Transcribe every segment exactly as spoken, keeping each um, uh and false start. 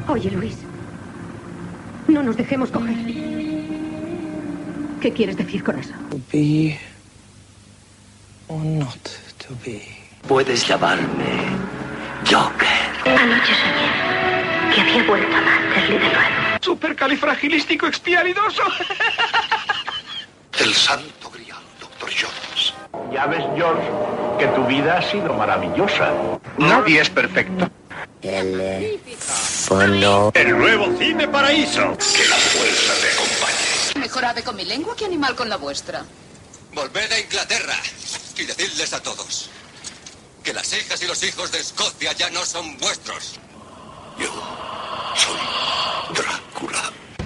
Oye, Luis, no nos dejemos coger. ¿Qué quieres decir con eso? To be or not to be. Puedes llamarme Joker. Anoche soñé que había vuelto a Manderley de nuevo. Supercalifragilístico expialidoso. El santo grial, doctor Jones. Ya ves, George, que tu vida ha sido maravillosa. Nadie es perfecto. Teléfono. El nuevo Cine Paraíso. Que la fuerza te acompañe. Mejor ave con mi lengua que animal con la vuestra. Volved a Inglaterra y decidles a todos que las hijas y los hijos de Escocia ya no son vuestros. Yo soy Drácula.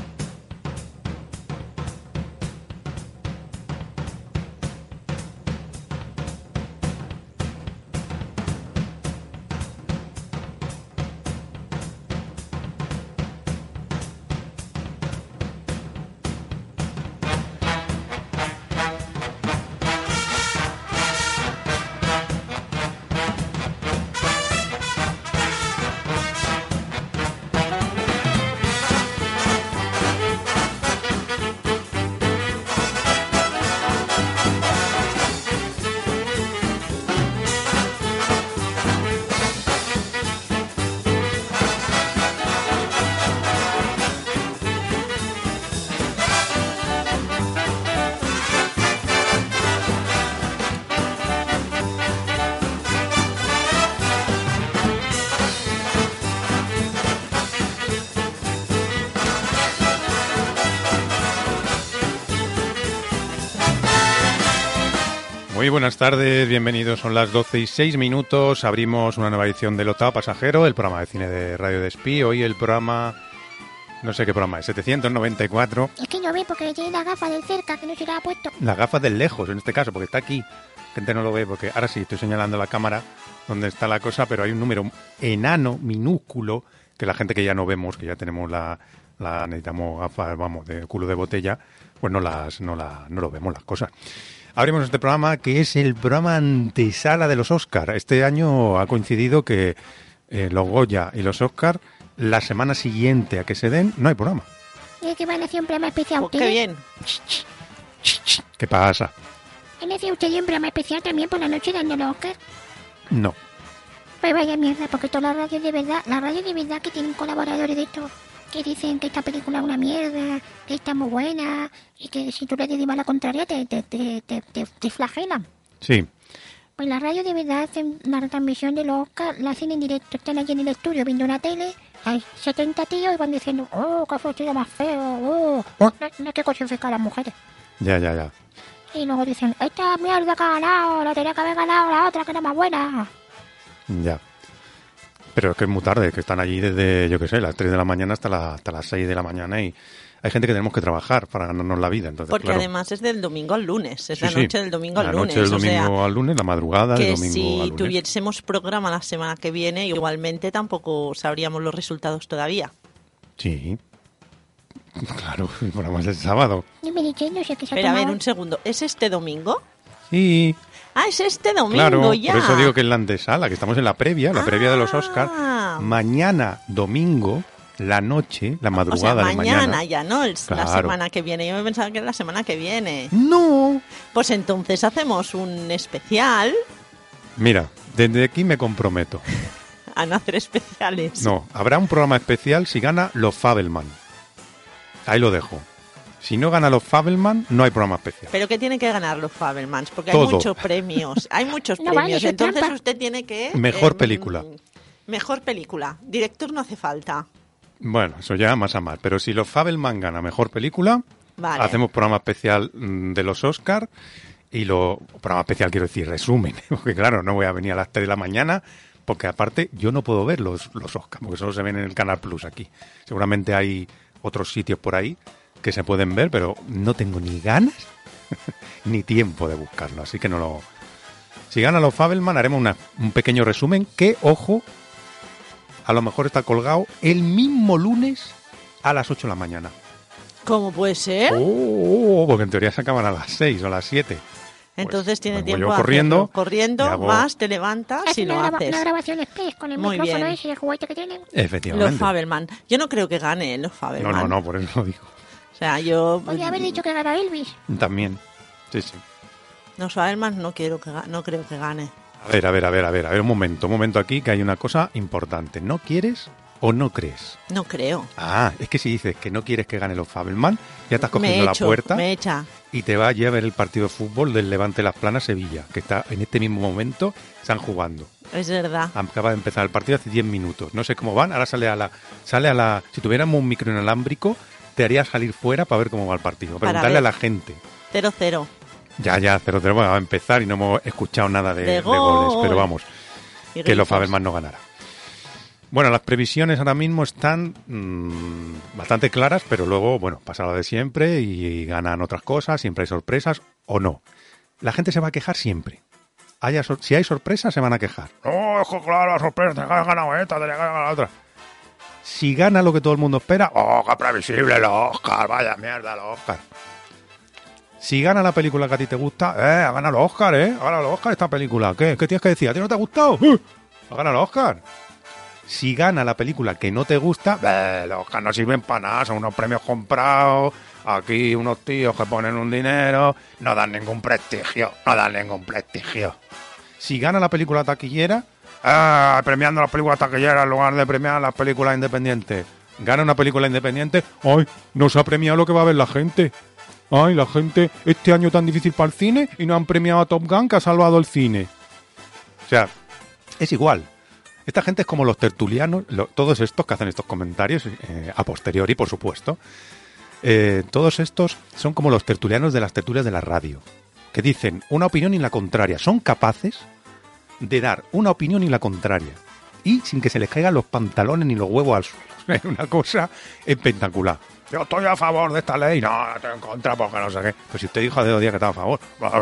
Muy buenas tardes, bienvenidos, son las doce y seis minutos, abrimos una nueva edición del Octavo Pasajero, el programa de cine de Radio Despí. Hoy el programa, no sé qué programa es, setecientos noventa y cuatro. Es que no ve porque tiene la gafa del cerca, que no se la ha puesto. Las gafas del lejos, en este caso, porque está aquí, la gente no lo ve, porque ahora sí estoy señalando la cámara donde está la cosa, pero hay un número enano, minúsculo, que la gente que ya no vemos, que ya tenemos la, la necesitamos gafas, vamos, de culo de botella, pues no las, no la, no lo vemos las cosas. Abrimos este programa que es el programa antesala de los Oscar. Este año ha coincidido que eh, los Goya y los Oscar, la semana siguiente a que se den, no hay programa. ¿Y que van a hacer un programa especial? Pues qué bien. ¿Qué pasa? ¿Van a hacer ustedes un programa especial también por la noche dando los Oscar? No. Pues vaya mierda, porque todas las radios de verdad, las radios de verdad que tienen colaboradores de esto, que dicen que esta película es una mierda, que está muy buena, y que si tú le dices la contraria te, te, te, te, te, te flagelan. Sí. Pues la radio de verdad hacen la retransmisión de los Oscars, la hacen en directo, están allí en el estudio viendo una tele, hay setenta tíos y van diciendo, oh, qué fotillo más feo, oh, no, no hay que cosificar a las mujeres. Ya, ya, ya. Y luego dicen, esta mierda que ha ganado, la tenía que haber ganado la otra que era más buena. Ya. Pero es que es muy tarde, que están allí desde, yo qué sé, las tres de la mañana hasta, la, hasta las seis de la mañana y hay gente que tenemos que trabajar para ganarnos la vida. Entonces, porque claro, además es del domingo al lunes, es sí, la noche sí. del domingo al la lunes. La noche del domingo o sea, al lunes, la madrugada del que domingo si al lunes. tuviésemos programa la semana que viene, igualmente tampoco sabríamos los resultados todavía. Sí. Claro, el programa es el sábado. No me dices, no sé qué se ha Pero a ver, tomado. un segundo, ¿es este domingo? Sí. Ah, es este domingo Claro, ya. por eso digo que es la antesala, que estamos en la previa, la ah. previa de los Oscars. Mañana, domingo, la noche, la madrugada o sea, de mañana. mañana ya, ¿no? Es claro. La semana que viene. Yo me pensaba que era la semana que viene. ¡No! Pues entonces hacemos un especial. Mira, desde aquí me comprometo. A no hacer especiales. No, habrá un programa especial si gana los Fabelman. Ahí lo dejo. Si no gana los Fabelman, no hay programa especial. ¿Pero qué tiene que ganar los Fabelmans? Porque Todo. hay muchos premios. Hay muchos No vale, premios. eso es Entonces trampa. usted tiene que... Mejor eh, película. Mejor película. Director no hace falta. Bueno, eso ya más a más. Pero si los Fabelman gana mejor película, Vale. hacemos programa especial mm, de los Oscar y lo programa especial quiero decir resumen, porque claro, no voy a venir a las tres de la mañana porque aparte yo no puedo ver los, los Oscar, porque solo se ven en el Canal Plus aquí. Seguramente hay otros sitios por ahí que se pueden ver, pero no tengo ni ganas ni tiempo de buscarlo, así que no lo... Si gana los Fabelman haremos una, un pequeño resumen que, ojo, a lo mejor está colgado el mismo lunes a las ocho de la mañana. ¿Cómo puede ser? Oh, porque en teoría se acaban a las seis o a las siete. Entonces tiene vengo tiempo yo a corriendo, hacerlo. Corriendo, y hago- vas, te levantas Hace y lo una, graba- haces. una grabación express con el Muy micrófono bien. ese, el juguete que tienen. Efectivamente. Los Fabelman. Yo no creo que gane los No, Fabelman. no, no, por eso lo digo. O sea, yo... Podría haber dicho que gana Elvis. También. Sí, sí. Los Fabelman no, quiero que, ga- no creo que gane. A ver, a ver, a ver, a ver, a ver, un momento, un momento aquí que hay una cosa importante. ¿No quieres o no crees? No creo. Ah, es que si dices que no quieres que gane los Fabelman, ya estás Me cogiendo la echo, puerta me echa. y te va a llevar el partido de fútbol del Levante Las Planas Sevilla, que está en este mismo momento, están jugando. Es verdad. Acaba de empezar el partido hace diez minutos. No sé cómo van, ahora sale a la... sale a la si tuviéramos un micro inalámbrico, te haría salir fuera para ver cómo va el partido. Para Preguntarle ver. a la gente. cero cero. Ya, ya, cero cero, bueno, va a empezar y no hemos escuchado nada de, De de gol. goles, pero vamos, Y que los gritos. Fabelman no ganará. Bueno, las previsiones ahora mismo están mmm, bastante claras, pero luego, bueno, pasa lo de siempre y ganan otras cosas, siempre hay sorpresas o no. La gente se va a quejar siempre. Haya sor- si hay sorpresas, se van a quejar. No, es que claro, la sorpresa, te ha ganado esta, te ha ganado la otra. Si gana lo que todo el mundo espera, ¡oh, qué previsible los Oscar! ¡Vaya mierda los Oscar! Si gana la película que a ti te gusta, ¡eh! ¡Ha ganado los Oscar, eh! ¡Ha ganado los Oscar esta película! ¿Qué? ¿Qué tienes que decir? ¿A ti no te ha gustado? ¡Uh! ¡Ha ganado los Oscar! Si gana la película que no te gusta, ¡eh! Los Oscar no sirven para nada, son unos premios comprados, aquí unos tíos que ponen un dinero, no dan ningún prestigio, no dan ningún prestigio. Si gana la película taquillera, ¡ah! Premiando las películas taquilleras en lugar de premiar las películas independientes. Gana una película independiente, ¡ay! No se ha premiado lo que va a ver la gente. Ay, la gente, este año tan difícil para el cine y no han premiado a Top Gun que ha salvado el cine. O sea, es igual. Esta gente es como los tertulianos, lo, todos estos que hacen estos comentarios, eh, a posteriori, por supuesto. Eh, todos estos son como los tertulianos de las tertulias de la radio, que dicen una opinión y la contraria. Son capaces de dar una opinión y la contraria. Y sin que se les caigan los pantalones ni los huevos al suelo. Es una cosa espectacular. Yo estoy a favor de esta ley. No, estoy en contra porque no sé qué. Pues si usted dijo hace dos días que estaba a favor.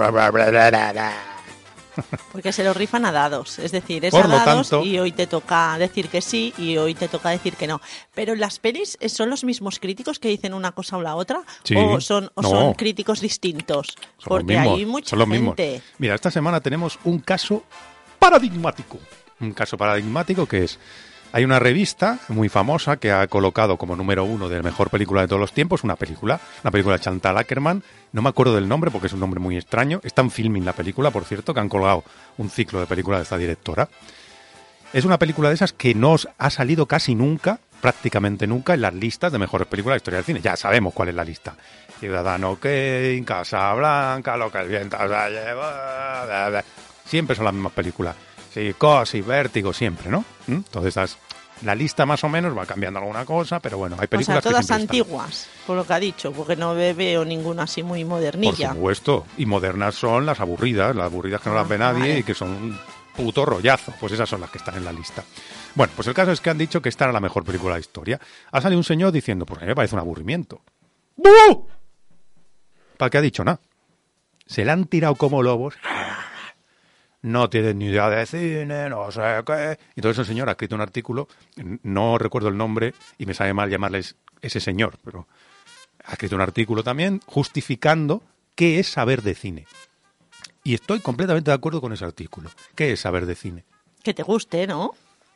Porque se lo rifan a dados. Es decir, es Por a lo dados tanto- y hoy te toca decir que sí y hoy te toca decir que no. Pero las pelis, ¿son los mismos críticos que dicen una cosa o la otra? Sí. ¿O son, o No. son críticos distintos? Son Porque los mismos, hay mucha son los mismos. gente. Mira, esta semana tenemos un caso paradigmático. Un caso paradigmático que es... Hay una revista muy famosa que ha colocado como número uno de la mejor película de todos los tiempos una película, una película de Chantal Akerman. No me acuerdo del nombre porque es un nombre muy extraño. Está en Filming la película, por cierto, que han colgado un ciclo de películas de esta directora. Es una película de esas que no ha salido casi nunca, prácticamente nunca, en las listas de mejores películas de la historia del cine. Ya sabemos cuál es la lista. Ciudadano Kane, Casablanca, Lo que el viento se llevó... bla, bla. Siempre son las mismas películas. Psicosis, Vértigo, siempre, ¿no? ¿Mm? Entonces, estas- la lista más o menos va cambiando alguna cosa, pero bueno, hay O películas sea, todas que siempre están. antiguas, por lo que ha dicho, porque no ve- veo ninguna así muy Por modernilla. supuesto. Y modernas son las aburridas, las aburridas que no las ve Ah, nadie vale. y que son un puto rollazo. Pues esas son las que están en la lista. Bueno, pues el caso es que han dicho que esta era la mejor película de la historia. Ha salido un señor diciendo, pues a mí me parece un aburrimiento. ¡Bú! ¿Para qué ha dicho nada? Se la han tirado como lobos. No tienen ni idea de cine, no sé qué. Entonces el señor ha escrito un artículo, no recuerdo el nombre y me sabe mal llamarles ese señor, pero ha escrito un artículo también justificando qué es saber de cine. Y estoy completamente de acuerdo con ese artículo. ¿Qué es saber de cine? Que te guste, ¿no?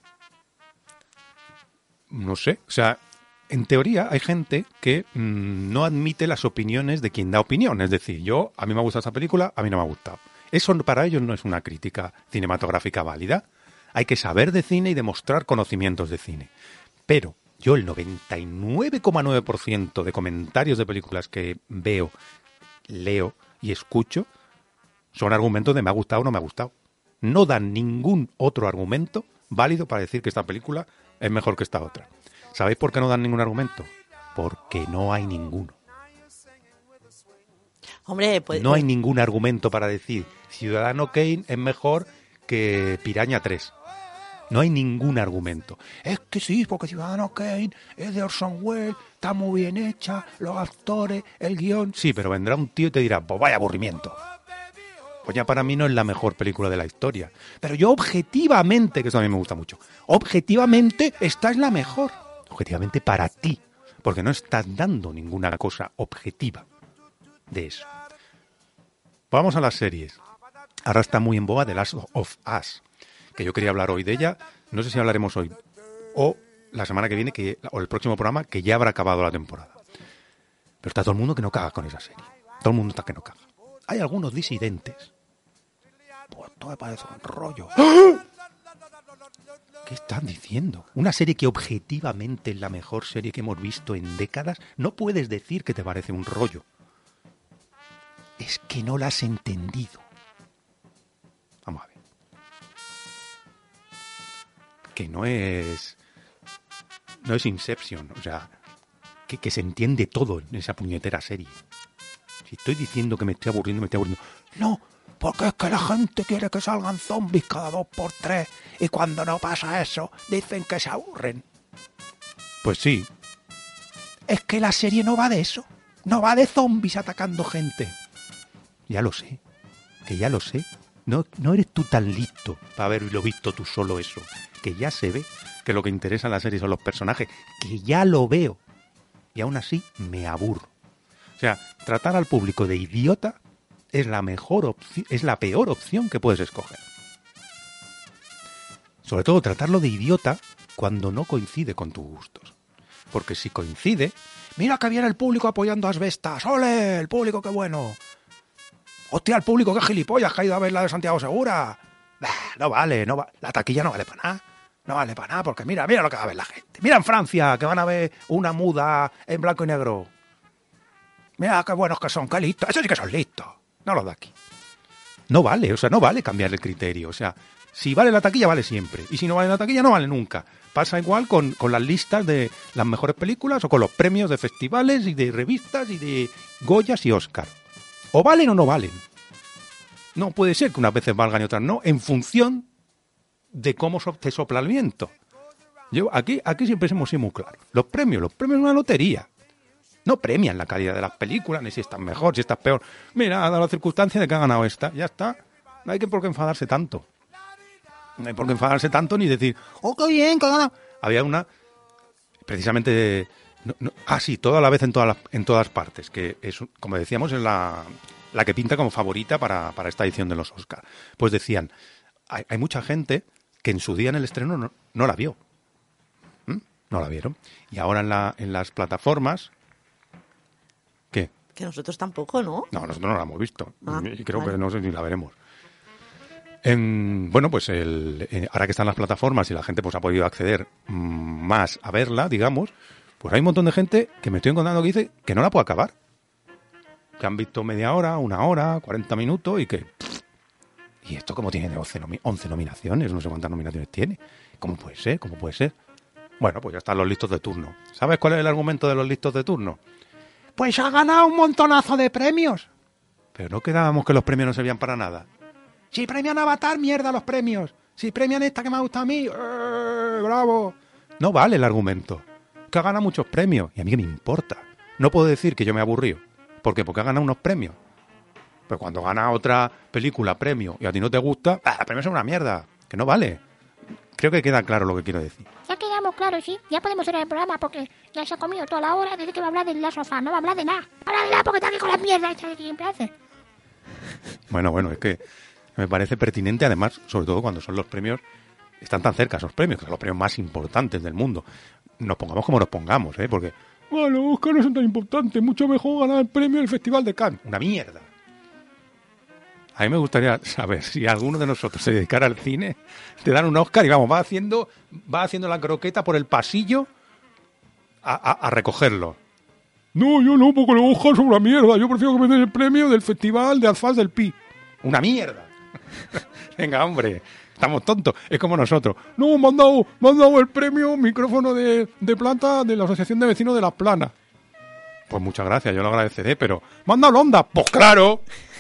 No sé, o sea, en teoría hay gente que mmm, no admite las opiniones de quien da opinión. Es decir, yo, a mí me ha gustado esta película, a mí no me ha gustado. Eso para ellos no es una crítica cinematográfica válida. Hay que saber de cine y demostrar conocimientos de cine. Pero yo el noventa y nueve coma nueve por ciento de comentarios de películas que veo, leo y escucho son argumentos de me ha gustado o no me ha gustado. No dan ningún otro argumento válido para decir que esta película es mejor que esta otra. ¿Sabéis por qué no dan ningún argumento? Porque no hay ninguno. Hombre, pues... No hay ningún argumento para decir Ciudadano Kane es mejor que Piraña tres. No hay ningún argumento. Es que sí, porque Ciudadano Kane es de Orson Welles, está muy bien hecha, los actores, el guión... Sí, pero vendrá un tío y te dirá, pues vaya aburrimiento. Pues ya para mí no es la mejor película de la historia. Pero yo objetivamente, que eso a mí me gusta mucho, objetivamente esta es la mejor. Objetivamente para ti, porque no estás dando ninguna cosa objetiva de eso. Vamos a las series. Ahora está muy en boga The Last of Us, que yo quería hablar hoy de ella. No sé si hablaremos hoy o la semana que viene, que, o el próximo programa, que ya habrá acabado la temporada. Pero está todo el mundo que no caga con esa serie. Todo el mundo está que no caga. Hay algunos disidentes. Pues esto me parece un rollo. ¡Ah! ¿Qué están diciendo? Una serie que objetivamente es la mejor serie que hemos visto en décadas, no puedes decir que te parece un rollo. Es que no la has entendido. Vamos a ver. Que no es... No es Inception, o sea, que, que se entiende todo en esa puñetera serie. Si estoy diciendo que me estoy aburriendo, me estoy aburriendo. ¡No! Porque es que la gente quiere que salgan zombies cada dos por tres y cuando no pasa eso, dicen que se aburren. Pues sí. Es que la serie no va de eso. No va de zombies atacando gente. Ya lo sé. Que ya lo sé. No, no eres tú tan listo para haberlo visto tú solo eso. Que ya se ve que lo que interesa en la serie son los personajes. Que ya lo veo. Y aún así me aburro. O sea, tratar al público de idiota es la mejor opción, es la peor opción que puedes escoger. Sobre todo tratarlo de idiota cuando no coincide con tus gustos. Porque si coincide, mira que viene el público apoyando a Asbestas, ¡ole! El público, qué bueno. Hostia, el público, qué gilipollas que ha ido a ver la de Santiago Segura. Bah, no vale, no va, la taquilla no vale para nada. No vale para nada, porque mira, mira lo que va a ver la gente. Mira en Francia, que van a ver una muda en blanco y negro. Mira qué buenos que son, qué listos. Eso sí que son listos. No los de aquí. No vale, o sea, no vale cambiar el criterio. O sea, si vale la taquilla, vale siempre. Y si no vale la taquilla, no vale nunca. Pasa igual con, con las listas de las mejores películas o con los premios de festivales y de revistas y de Goyas y Oscar. O valen o no valen. No puede ser que unas veces valgan y otras no, en función de cómo te sopla el viento. Yo, aquí, aquí siempre hemos sido muy claros. Los premios, los premios son una lotería. No premian la calidad de las películas, ni si estás mejor, si estás peor. Mira, ha dado la circunstancia de que ha ganado esta. Ya está. No hay que por qué enfadarse tanto. No hay por qué enfadarse tanto ni decir, ¡oh, qué bien, que ha ganado! Había una, precisamente... No, no, ah, sí, toda la vez en todas, las, en todas partes. Que es, como decíamos, es la, la que pinta como favorita para, para esta edición de los Oscar. Pues decían, hay, hay mucha gente que en su día en el estreno no, no la vio. ¿Mm? No la vieron. Y ahora en, la, en las plataformas... ¿Qué? Que nosotros tampoco, ¿no? No, nosotros no la hemos visto. Ah, y creo vale. que no sé ni la veremos. En, bueno, pues el, eh, ahora que están las plataformas y la gente pues ha podido acceder mmm, más a verla, digamos, pues hay un montón de gente que me estoy encontrando que dice que no la puede acabar. Que han visto media hora, una hora, cuarenta minutos y que... ¿Y esto cómo tiene once, nomi- once nominaciones? No sé cuántas nominaciones tiene. ¿Cómo puede ser? ¿Cómo puede ser? Bueno, pues ya están los listos de turno. ¿Sabes cuál es el argumento de los listos de turno? Pues ha ganado un montonazo de premios. Pero no quedábamos que los premios no servían para nada. Si premian Avatar, mierda los premios. Si premian esta que me ha gustado a mí, ¡eh, bravo! No vale el argumento. Que ha ganado muchos premios. Y a mí qué me importa. No puedo decir que yo me he aburrido. ¿Por qué? Porque ha ganado unos premios. Pero cuando gana otra película premio y a ti no te gusta, ¡ah, los premios son una mierda! Que no vale. Creo que queda claro lo que quiero decir. Ya quedamos claros, sí. Ya podemos ir al programa porque ya se ha comido toda la hora desde que va a hablar del Last of Us. No va a hablar de nada. No va a hablar de nada porque está aquí con la mierda esta que siempre hace. Bueno, bueno, es que me parece pertinente, además, sobre todo cuando son los premios, están tan cerca esos premios, que son los premios más importantes del mundo. Nos pongamos como nos pongamos, ¿eh? Porque, bueno, los Oscar no son tan importantes, mucho mejor ganar el premio del Festival de Cannes. Una mierda. A mí me gustaría saber si alguno de nosotros se dedicara al cine, te dan un Oscar y vamos, va haciendo, va haciendo la croqueta por el pasillo a, a, a recogerlo. No, yo no, porque los Oscars son una mierda. Yo prefiero que me den el premio del Festival de Alfaz del Pi. Una mierda. Venga, hombre, estamos tontos. Es como nosotros. No, me han dado, me han dado el premio micrófono de, de plata de la Asociación de Vecinos de Las Planas. Pues muchas gracias, yo lo agradeceré, pero ¿me han dado el Ondas? Pues claro.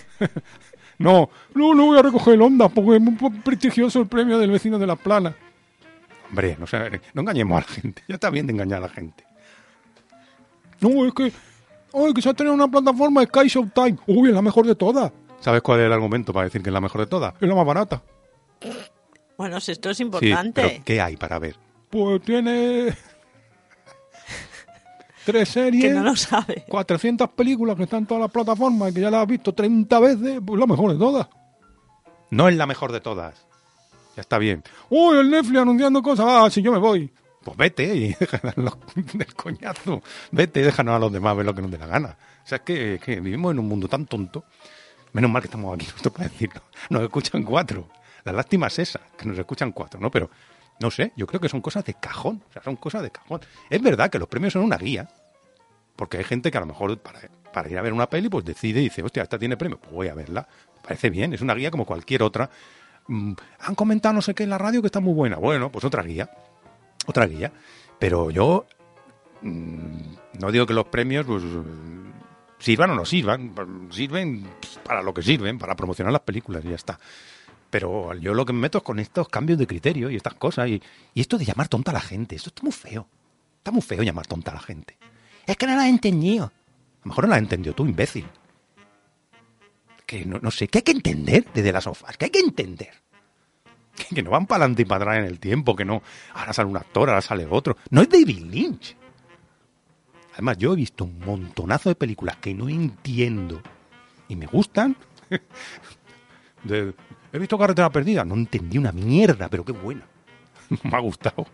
No, no, no voy a recoger el Ondas porque es muy prestigioso el premio del vecino de Las Planas. Hombre, no, sé, no engañemos a la gente. Ya está bien de engañar a la gente. No, es que... Ay, que se ha tenido una plataforma Sky Showtime. Uy, es la mejor de todas. ¿Sabes cuál es el argumento para decir que es la mejor de todas? Es la más barata. Bueno, si esto es importante. Sí, pero ¿qué hay para ver? Pues tiene... tres series, que no lo sabe. cuatrocientas películas que están en todas las plataformas y que ya las has visto treinta veces, pues la mejor de todas. No es la mejor de todas. Ya está bien. Uy, el Netflix anunciando cosas. Ah, si yo me voy. Pues vete y déjanos del coñazo. Vete y déjanos a los demás ver lo que nos dé la gana. O sea, es que, que vivimos en un mundo tan tonto. Menos mal que estamos aquí nosotros para decirlo. Nos escuchan cuatro. La lástima es esa, que nos escuchan cuatro, ¿no? Pero, no sé, yo creo que son cosas de cajón. O sea, son cosas de cajón. Es verdad que los premios son una guía. Porque hay gente que a lo mejor para, para ir a ver una peli, pues decide y dice, hostia, esta tiene premio, pues voy a verla. Parece bien, es una guía como cualquier otra. Mm, han comentado no sé qué en la radio que está muy buena. Bueno, pues otra guía. Otra guía. Pero yo mmm, no digo que los premios pues sirvan o no sirvan. Sirven para lo que sirven, para promocionar las películas y ya está. Pero yo lo que me meto es con estos cambios de criterio y estas cosas. Y, y esto de llamar tonta a la gente. Esto está muy feo. Está muy feo llamar tonta a la gente. Es que no la has entendido. A lo mejor no la has entendido tú, imbécil. Que no, no sé, ¿qué hay que entender desde las sofás? ¿Qué hay que entender? Que, que no van para adelante y para atrás en el tiempo, que no, ahora sale un actor, ahora sale otro. No es David Lynch. Además, yo he visto un montonazo de películas que no entiendo y me gustan. De, he visto Carretera Perdida, no entendí una mierda, pero qué buena. Me ha gustado.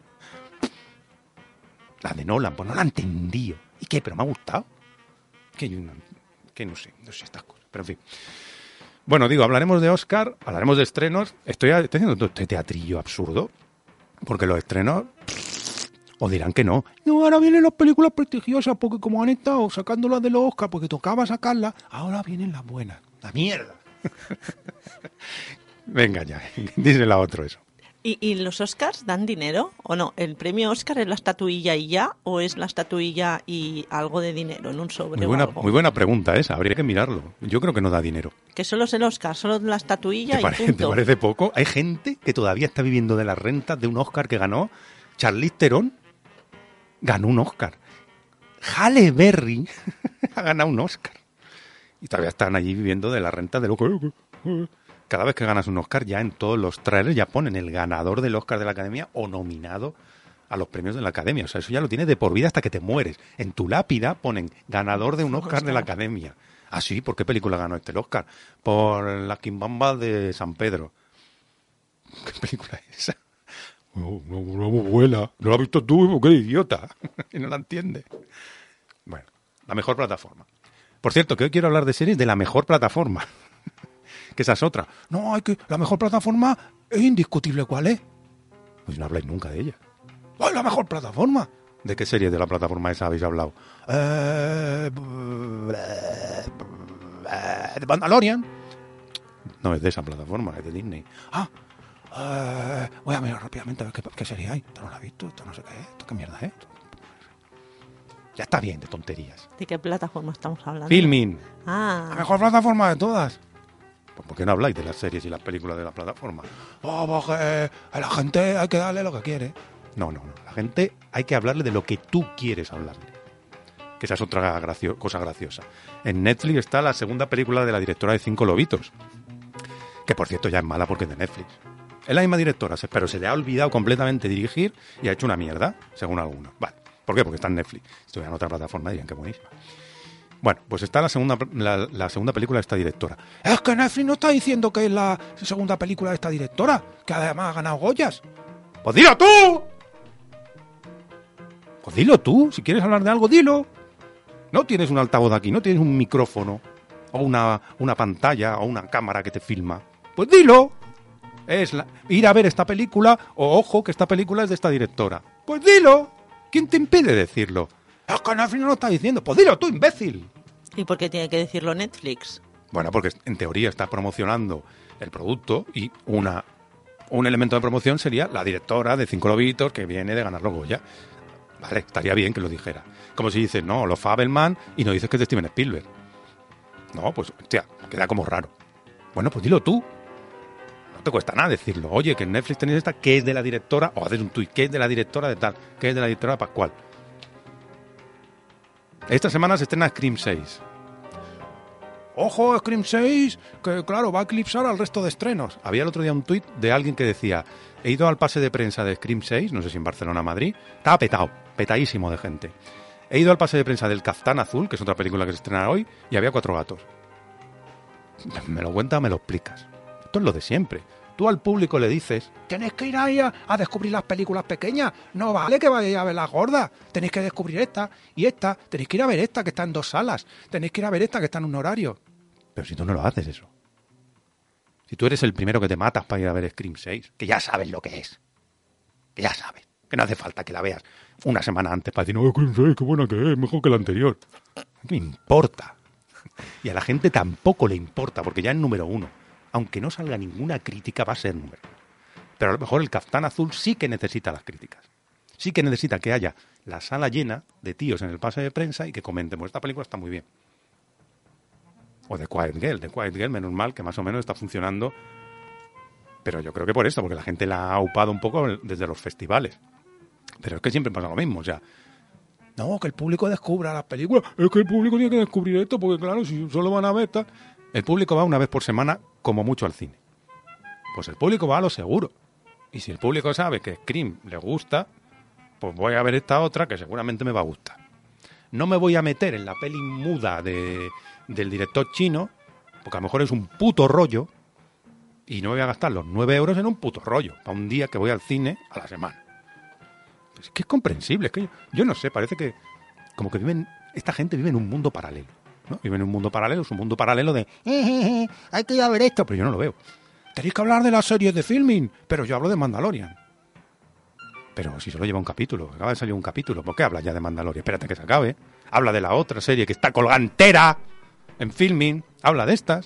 La de Nolan, pues no la entendí. ¿Y qué? Pero me ha gustado. Que, no, que no sé, no sé estas cosas. Pero en fin. Bueno, digo, hablaremos de Oscar, hablaremos de estrenos. Estoy, estoy haciendo todo este teatrillo absurdo. Porque los estrenos os dirán que no. No, ahora vienen las películas prestigiosas porque como han estado sacándolas de los Oscar porque tocaba sacarlas, ahora vienen las buenas. ¡La mierda! Venga ya, díselo a otro eso. ¿Y, ¿Y los Oscars dan dinero o no? ¿El premio Oscar es la estatuilla y ya o es la estatuilla y algo de dinero en un sobre muy buena, o algo? Muy buena pregunta esa, habría que mirarlo. Yo creo que no da dinero. Que solo es el Oscar, solo la estatuilla ¿Te, y pare, punto. ¿Te parece poco? Hay gente que todavía está viviendo de las rentas de un Oscar que ganó. Charlize Theron ganó un Oscar. Halle Berry ha ganado un Oscar. Y todavía están allí viviendo de las rentas de lo que... Cada vez que ganas un Oscar, ya en todos los trailers ya ponen el ganador del Oscar de la Academia o nominado a los premios de la Academia. O sea, eso ya lo tienes de por vida hasta que te mueres. En tu lápida ponen ganador de un Oscar de la Academia. Ah, sí, ¿por qué película ganó este el Oscar? Por Las Quimbambas de San Pedro. ¿Qué película es esa? No, no, no, abuela. No la has visto tú, porque eres idiota. Y no la entiendes. Bueno, la mejor plataforma. Por cierto, que hoy quiero hablar de series de la mejor plataforma. Que esa es otra. No, hay que la mejor plataforma es indiscutible. ¿Cuál es? Pues no habláis nunca de ella. ¡Ay, la mejor plataforma! ¿De qué serie de la plataforma esa habéis hablado? Eh, ¿De Mandalorian? No es de esa plataforma, es de Disney. Ah, eh, voy a mirar rápidamente a ver qué, qué serie hay. Esto no la he visto, esto no sé qué es, esto qué mierda es. Ya está bien de tonterías. ¿De qué plataforma estamos hablando? Filmin. Ah. La mejor plataforma de todas. Pues ¿por qué no habláis de las series y las películas de la plataforma? Oh, porque a la gente hay que darle lo que quiere. No, no, no. A la gente hay que hablarle de lo que tú quieres hablarle. Que esa es otra gracio- cosa graciosa. En Netflix está la segunda película de la directora de Cinco Lobitos. Que por cierto ya es mala porque es de Netflix. Es la misma directora, pero se le ha olvidado completamente dirigir y ha hecho una mierda, según algunos. Vale. ¿Por qué? Porque está en Netflix. Si estuviera en otra plataforma dirían que buenísima. Bueno, pues está la segunda, la, la segunda película de esta directora. Es que Netflix no está diciendo que es la segunda película de esta directora, que además ha ganado Goyas. ¡Pues dilo tú! Pues dilo tú, si quieres hablar de algo, dilo. No tienes un altavoz aquí, no tienes un micrófono, o una, una pantalla, o una cámara que te filma. Pues dilo. Es la, ir a ver esta película, o ojo, que esta película es de esta directora. Pues dilo. ¿Quién te impide decirlo? Es que Netflix no lo está diciendo. Pues dilo tú, imbécil. ¿Y por qué tiene que decirlo Netflix? Bueno, porque en teoría está promocionando el producto y una un elemento de promoción sería la directora de Cinco Lobitos que viene de ganar los Goya. Vale, estaría bien que lo dijera. Como si dices, no, los Fabelman y no dices que es de Steven Spielberg. No, pues, hostia, queda como raro. Bueno, pues dilo tú. No te cuesta nada decirlo. Oye, que en Netflix tenéis esta, que es de la directora, o haces un tuit, que es de la directora de tal, que es de la directora de Pascual. Esta semana se estrena Scream seis. ¡Ojo, Scream seis! Que claro, va a eclipsar al resto de estrenos. Había el otro día un tuit de alguien que decía: he ido al pase de prensa de Scream seis, no sé si en Barcelona o Madrid, estaba petado, petadísimo de gente. He ido al pase de prensa del Caftán Azul, que es otra película que se estrena hoy, y había cuatro gatos. Me lo cuentas, me lo explicas. Esto es lo de siempre. Tú al público le dices, tenéis que ir ahí a, a descubrir las películas pequeñas. No vale que vayáis a ver las gordas. Tenéis que descubrir esta y esta. Tenéis que ir a ver esta que está en dos salas. Tenéis que ir a ver esta que está en un horario. Pero si tú no lo haces eso. Si tú eres el primero que te matas para ir a ver Scream seis, que ya sabes lo que es. Que ya sabes. Que no hace falta que la veas una semana antes para decir, no, Scream seis, qué buena que es, mejor que la anterior. ¿Qué me importa? Y a la gente tampoco le importa, porque ya es número uno. Aunque no salga ninguna crítica, va a ser número uno. Pero a lo mejor el Caftán Azul sí que necesita las críticas. Sí que necesita que haya la sala llena de tíos en el pase de prensa y que comenten, pues esta película está muy bien. O The Quiet Girl. The Quiet Girl, menos mal, que más o menos está funcionando. Pero yo creo que por eso, porque la gente la ha upado un poco desde los festivales. Pero es que siempre pasa lo mismo, o sea... No, que el público descubra las películas. Es que el público tiene que descubrir esto, porque claro, si solo van a ver esta... El público va una vez por semana, como mucho, al cine. Pues el público va a lo seguro. Y si el público sabe que Scream le gusta, pues voy a ver esta otra que seguramente me va a gustar. No me voy a meter en la peli muda de, del director chino, porque a lo mejor es un puto rollo, y no me voy a gastar los nueve euros en un puto rollo, para un día que voy al cine a la semana. Pues es que es comprensible, es que yo, yo no sé, parece que como que viven, esta gente vive en un mundo paralelo. ¿No? Vive en un mundo paralelo, es un mundo paralelo de eh, eh, eh, hay que ir a ver esto, pero yo no lo veo. Tenéis que hablar de las series de filming, pero yo hablo de Mandalorian. Pero si solo lleva un capítulo, acaba de salir un capítulo, ¿por qué hablas ya de Mandalorian? Espérate que se acabe. Habla de la otra serie que está colgada entera en filming, habla de estas.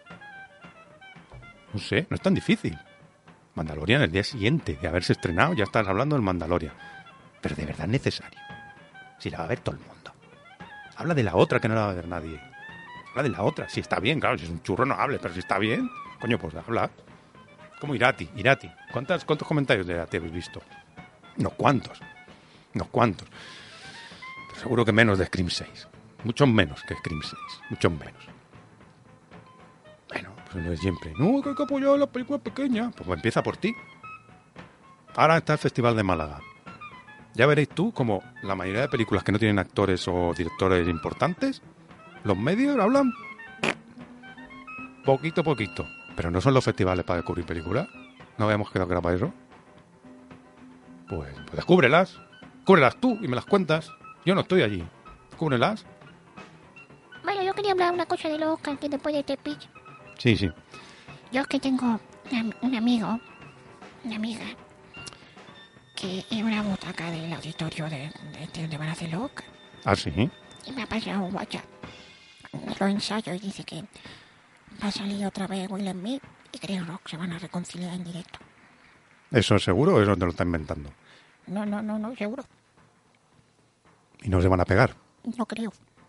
No sé, no es tan difícil. Mandalorian el día siguiente de haberse estrenado, ya estás hablando del Mandalorian. Pero de verdad es necesario. Si la va a ver todo el mundo. Habla de la otra que no la va a ver nadie. Habla de la otra. Si está bien, claro, si es un churro no hables, pero si está bien, coño, pues habla. Como Irati, Irati. ¿Cuántas, ¿Cuántos comentarios de Irati habéis visto? Unos cuantos. Unos cuantos. Pero seguro que menos de Scream seis. Muchos menos que Scream seis. Muchos menos. Bueno, pues lo de siempre. No, que hay que apoyar las películas pequeñas. Pues empieza por ti. Ahora está el Festival de Málaga. Ya veréis tú como la mayoría de películas que no tienen actores o directores importantes, los medios hablan poquito a poquito. Pero no son los festivales para descubrir películas. ¿No habíamos quedado que era para eso? Pues, pues descúbrelas. Descúbrelas tú y me las cuentas. Yo no estoy allí. Descúbrelas. Bueno, yo quería hablar una cosa de los Oscar que después de este pitch. Sí, sí. Yo es que tengo una- un amigo, una amiga, que es una butaca del auditorio de, de, de donde van a hacer los Oscar. Ah, sí. Y me ha pasado un WhatsApp. Los ensayos y dice que va a salir otra vez Will Smith y creo que se van a reconciliar en directo. ¿Eso es seguro o eso te lo está inventando? No, no, no, no, seguro. Y no se van a pegar. No creo.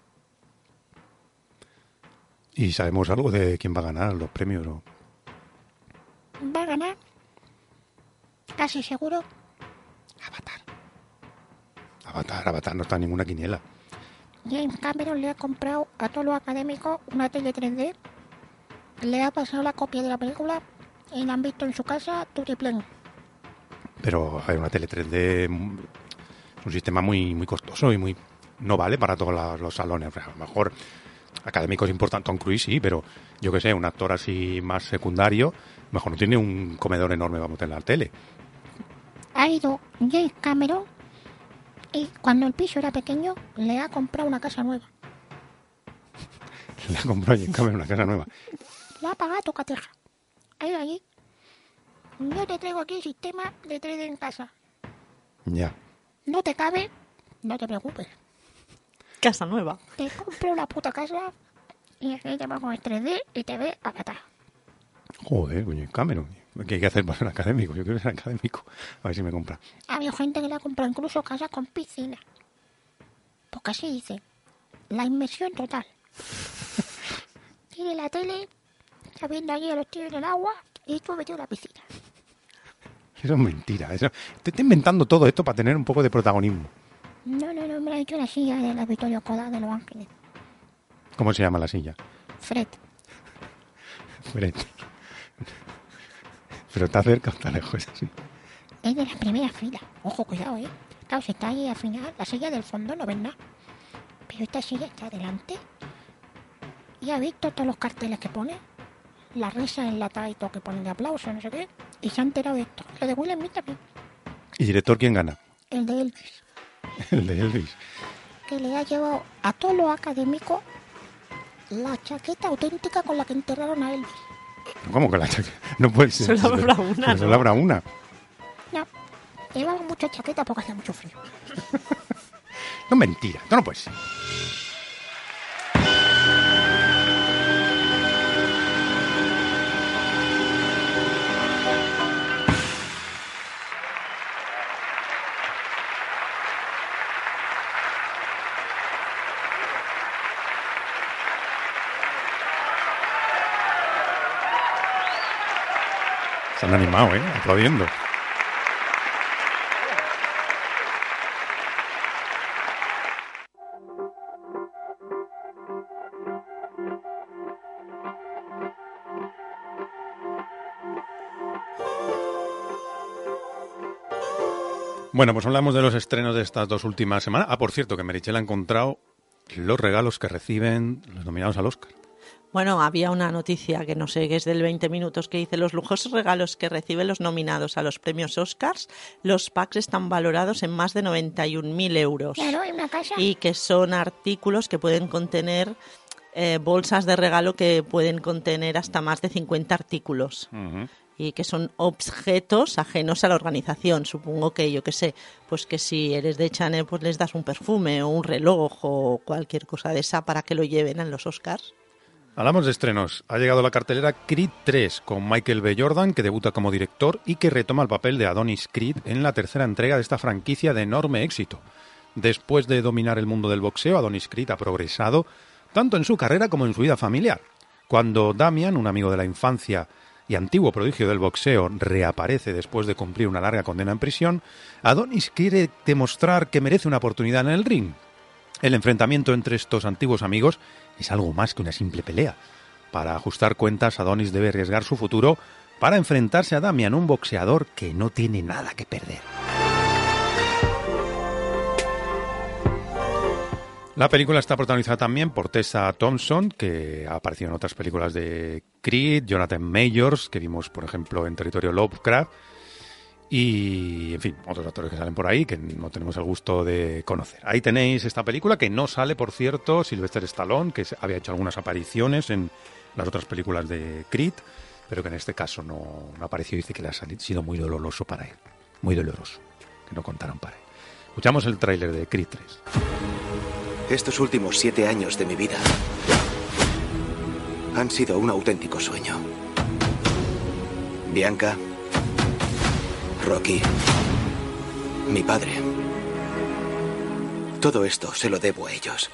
¿Y sabemos algo de quién va a ganar los premios? ¿No? Va a ganar. Casi seguro. Avatar. Avatar, Avatar no está en ninguna quiniela. James Cameron le ha comprado a todos los académicos una tele tres D. Le ha pasado la copia de la película y la han visto en su casa tutiplén. Pero hay una tele tres D, es un sistema muy muy costoso y muy no vale para todos los, los salones. A lo mejor académicos importantes, Tom Cruise sí, pero yo que sé, un actor así más secundario, mejor no tiene un comedor enorme para meter la tele. Ha ido James Cameron y cuando el piso era pequeño le ha comprado una casa nueva. Le ha comprado James Cameron una casa nueva. La ha pagado Tocateja. Ha ido allí. Yo te traigo aquí el sistema de tres D en casa. Ya. No te cabe, no te preocupes. Casa nueva. Te compro la puta casa y así te pongo en tres D y te ve Avatar. Joder, coño, Cameron. ¿Qué hay que hacer para ser académico? Yo quiero ser académico. A ver si me compra. Ha habido gente que le ha comprado incluso casas con piscina. Porque así dice, la inmersión total. Tiene la tele, está viendo allí a los tíos en el agua y tú metido en la piscina. Eso es mentira. Eso... Te estoy inventando todo esto para tener un poco de protagonismo. No, no, no, me lo ha dicho la silla de la Victoria Coda de Los Ángeles. ¿Cómo se llama la silla? Fred. Fred. Pero está cerca o está lejos, es así. Es de la primera fila. Ojo, cuidado, ¿eh? Claro, si está ahí al final, la silla del fondo no ves nada. pero esta silla está adelante. Y ha visto todos los carteles que pone. La risa enlatada y todo que ponen de aplauso, no sé qué. Y se ha enterado de esto. Lo de Will Smith también. ¿Y director quién gana? El de Elvis. El de Elvis. Que le ha llevado a todos los académicos la chaqueta auténtica con la que enterraron a Elvis. ¿Cómo que la chaqueta? No puede ser. Solo habrá una, ¿no? Solo habrá una. No, llevaba mucha chaqueta porque hacía mucho frío. No, mentira, esto no puede ser. Se han animado, ¿eh? Aplaudiendo. Bueno, pues hablamos de los estrenos de estas dos últimas semanas. Ah, por cierto, que Meritxell ha encontrado los regalos que reciben los nominados al Oscar. Bueno, había una noticia que no sé, que es del veinte minutos, que dice: los lujosos regalos que reciben los nominados a los premios Oscars, los packs están valorados en más de noventa y un mil euros. Claro, en una casa. Y que son artículos que pueden contener eh, bolsas de regalo que pueden contener hasta más de cincuenta artículos. Uh-huh. Y que son objetos ajenos a la organización. Supongo que, yo qué sé, pues que si eres de Chanel, pues les das un perfume o un reloj o cualquier cosa de esa para que lo lleven en los Oscars. Hablamos de estrenos. Ha llegado a la cartelera Creed tres con Michael B. Jordan, que debuta como director y que retoma el papel de Adonis Creed en la tercera entrega de esta franquicia de enorme éxito. Después de dominar el mundo del boxeo, Adonis Creed ha progresado tanto en su carrera como en su vida familiar. Cuando Damian, un amigo de la infancia y antiguo prodigio del boxeo, reaparece después de cumplir una larga condena en prisión, Adonis quiere demostrar que merece una oportunidad en el ring. El enfrentamiento entre estos antiguos amigos es algo más que una simple pelea. Para ajustar cuentas, Adonis debe arriesgar su futuro para enfrentarse a Damian, un boxeador que no tiene nada que perder. La película está protagonizada también por Tessa Thompson, que ha aparecido en otras películas de Creed, Jonathan Majors, que vimos, por ejemplo, en Territorio Lovecraft, y, en fin, otros actores que salen por ahí que no tenemos el gusto de conocer. Ahí tenéis esta película, que no sale, por cierto, Sylvester Stallone, que había hecho algunas apariciones en las otras películas de Creed, pero que en este caso no, no apareció y dice que le ha sido muy doloroso para él. Muy doloroso, que no contaron para él. Escuchamos el tráiler de Creed tres. Estos últimos siete años de mi vida han sido un auténtico sueño. Bianca, Rocky, mi padre. Todo esto se lo debo a ellos.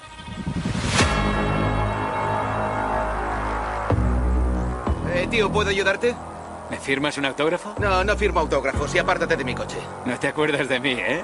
Eh, tío, ¿puedo ayudarte? ¿Me firmas un autógrafo? No, no firmo autógrafos y apártate de mi coche. No te acuerdas de mí, ¿eh?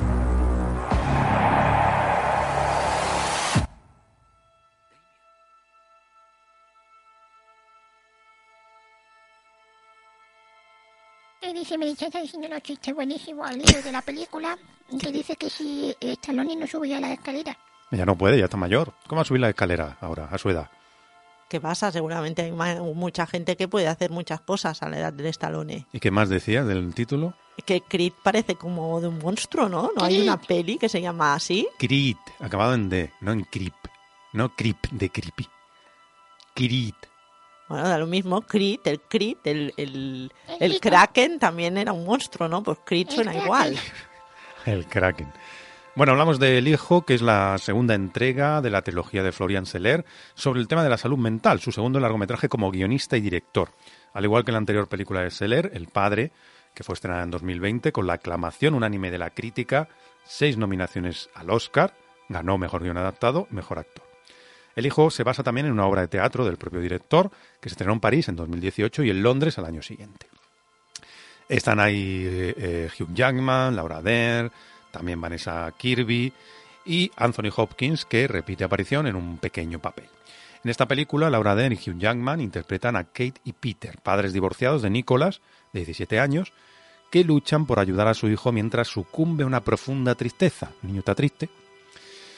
Y dice, Meritxell está diciendo unos chistes buenísimos al líder de la película, que dice que si Stallone no subía la escalera. Ya no puede, ya está mayor. ¿Cómo va a subir la escalera ahora, a su edad? ¿Qué pasa? Seguramente hay ma- mucha gente que puede hacer muchas cosas a la edad del Stallone. ¿Y qué más decías del título? Que Creed parece como de un monstruo, ¿no? ¿No hay una peli que se llama así? Creed, acabado en D, no en creep. No creep de creepy. Creed. Bueno, da lo mismo. Creed, el Creed, el, el, el Kraken también era un monstruo, ¿no? Pues Creed suena igual. El Kraken. Bueno, hablamos de El Hijo, que es la segunda entrega de la trilogía de Florian Zeller sobre el tema de la salud mental, su segundo largometraje como guionista y director. Al igual que la anterior película de Zeller, El Padre, que fue estrenada en dos mil veinte, con la aclamación unánime de la crítica, seis nominaciones al Oscar, ganó Mejor Guion Adaptado, Mejor Actor. El Hijo se basa también en una obra de teatro del propio director, que se estrenó en París en dos mil dieciocho y en Londres al año siguiente. Están ahí eh, Hugh Jackman, Laura Dern, también Vanessa Kirby y Anthony Hopkins, que repite aparición en un pequeño papel. En esta película, Laura Dern y Hugh Jackman interpretan a Kate y Peter, padres divorciados de Nicholas, de diecisiete años, que luchan por ayudar a su hijo mientras sucumbe a una profunda tristeza. El niño está triste.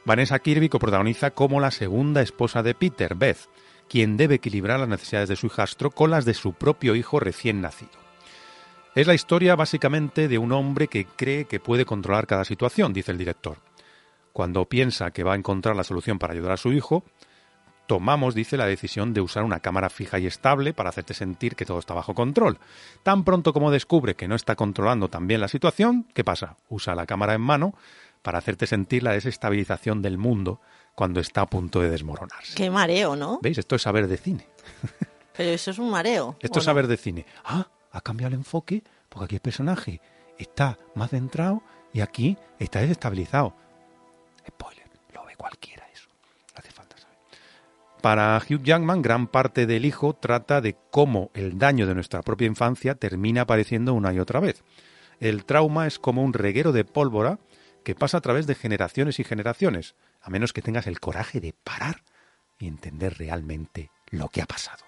Vanessa Kirby coprotagoniza como la segunda esposa de Peter, Beth, quien debe equilibrar las necesidades de su hijastro con las de su propio hijo recién nacido. Es la historia básicamente de un hombre que cree que puede controlar cada situación, dice el director. Cuando piensa que va a encontrar la solución para ayudar a su hijo, tomamos, dice, la decisión de usar una cámara fija y estable para hacerte sentir que todo está bajo control. Tan pronto como descubre que no está controlando tan bien la situación, ¿qué pasa? Usa la cámara en mano para hacerte sentir la desestabilización del mundo cuando está a punto de desmoronarse. Qué mareo, ¿no? ¿Veis? Esto es saber de cine. Pero eso es un mareo. Esto es no? saber de cine. Ah, ha cambiado el enfoque porque aquí el personaje está más centrado y aquí está desestabilizado. Spoiler, lo ve cualquiera eso. No hace falta saber. Para Hugh Jackman, gran parte del Hijo trata de cómo el daño de nuestra propia infancia termina apareciendo una y otra vez. El trauma es como un reguero de pólvora que pasa a través de generaciones y generaciones, a menos que tengas el coraje de parar y entender realmente lo que ha pasado.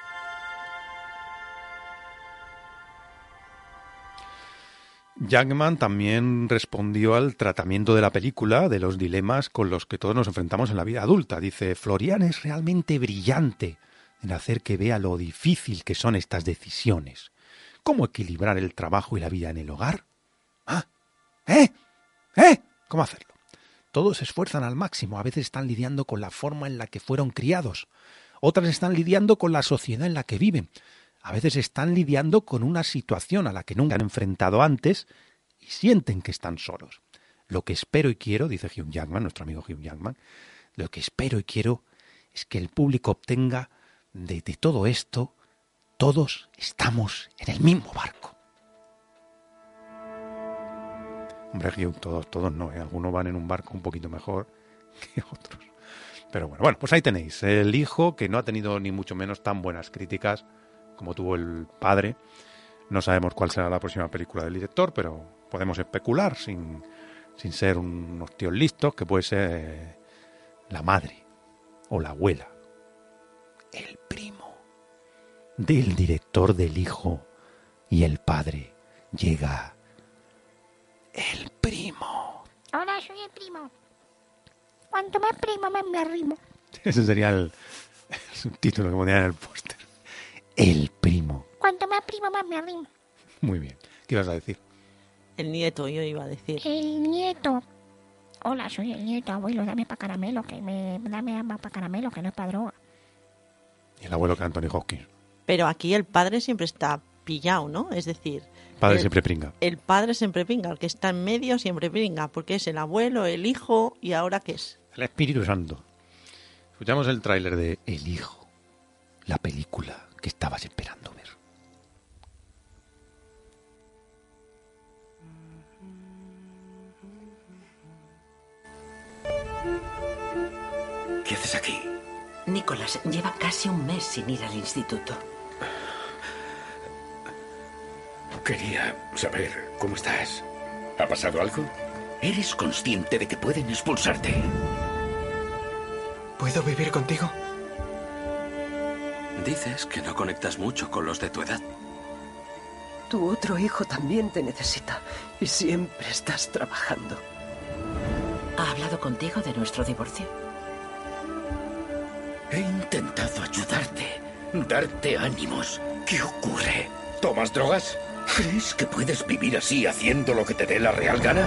Jackman también respondió al tratamiento de la película de los dilemas con los que todos nos enfrentamos en la vida adulta. Dice, Florian es realmente brillante en hacer que vea lo difícil que son estas decisiones. ¿Cómo equilibrar el trabajo y la vida en el hogar? ¿Ah? ¿Eh? ¿Eh? ¿Cómo hacerlo? Todos se esfuerzan al máximo. A veces están lidiando con la forma en la que fueron criados. Otras están lidiando con la sociedad en la que viven. A veces están lidiando con una situación a la que nunca han enfrentado antes y sienten que están solos. Lo que espero y quiero, dice Hugh Jackman, nuestro amigo Hugh Jackman, lo que espero y quiero es que el público obtenga de, de todo esto, todos estamos en el mismo barco. Hombre, Hugh, todos, todos no, ¿eh? Algunos van en un barco un poquito mejor que otros. Pero bueno, bueno, pues ahí tenéis, El Hijo, que no ha tenido ni mucho menos tan buenas críticas como tuvo el padre. No sabemos cuál será la próxima película del director, pero podemos especular sin, sin ser unos tíos listos, que puede ser la madre o la abuela, el primo del director del Hijo y el padre. Llega el primo. Hola, soy el primo. Cuanto más primo, más me arrimo. Ese sería el, el subtítulo que pondrían en el póster. El primo. Cuanto más primo, más me arrimo. Muy bien. ¿Qué ibas a decir? El nieto, yo iba a decir. El nieto. Hola, soy el nieto, abuelo, dame pa' caramelo, que me... Dame más pa' caramelo, que no es pa' droga. Y el abuelo que Anthony Hopkins. Pero aquí el padre siempre está pillado, ¿no? Es decir... Padre el, siempre pringa. El padre siempre pringa, el que está en medio siempre pringa, porque es el abuelo, el hijo, ¿y ahora qué es? El Espíritu Santo. Escuchamos el tráiler de El Hijo, la película que estabas esperando ver. ¿Qué haces aquí? Nicolás lleva casi un mes sin ir al instituto. Quería saber cómo estás. ¿Ha pasado algo? ¿Eres consciente de que pueden expulsarte? ¿Puedo vivir contigo? Dices que no conectas mucho con los de tu edad. Tu otro hijo también te necesita y siempre estás trabajando. ¿Ha hablado contigo de nuestro divorcio? He intentado ayudarte, darte ánimos. ¿Qué ocurre? ¿Tomas drogas? ¿Crees que puedes vivir así haciendo lo que te dé la real gana?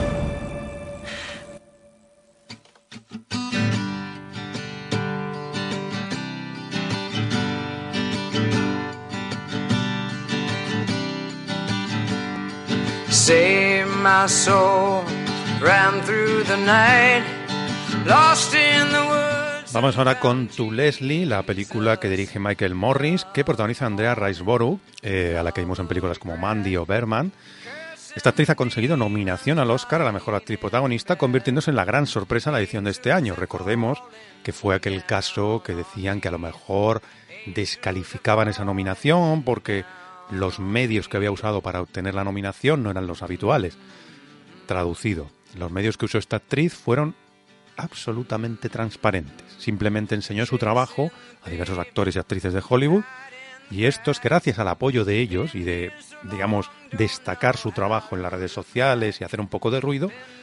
Save my soul, ran through the night, lost in the woods. Vamos ahora con To Leslie, la película que dirige Michael Morris, que protagoniza Andrea Riseborough, eh, a la que vimos en películas como Mandy o Berman. Esta actriz ha conseguido nominación al Oscar a la mejor actriz protagonista, convirtiéndose en la gran sorpresa en la edición de este año. Recordemos que fue aquel caso que decían que a lo mejor descalificaban esa nominación porque los medios que había usado para obtener la nominación no eran los habituales. Traducido, los medios que usó esta actriz fueron absolutamente transparentes. Simplemente enseñó su trabajo a diversos actores y actrices de Hollywood, y estos, gracias al apoyo de ellos y de, digamos, destacar su trabajo en las redes sociales y hacer un poco de ruido,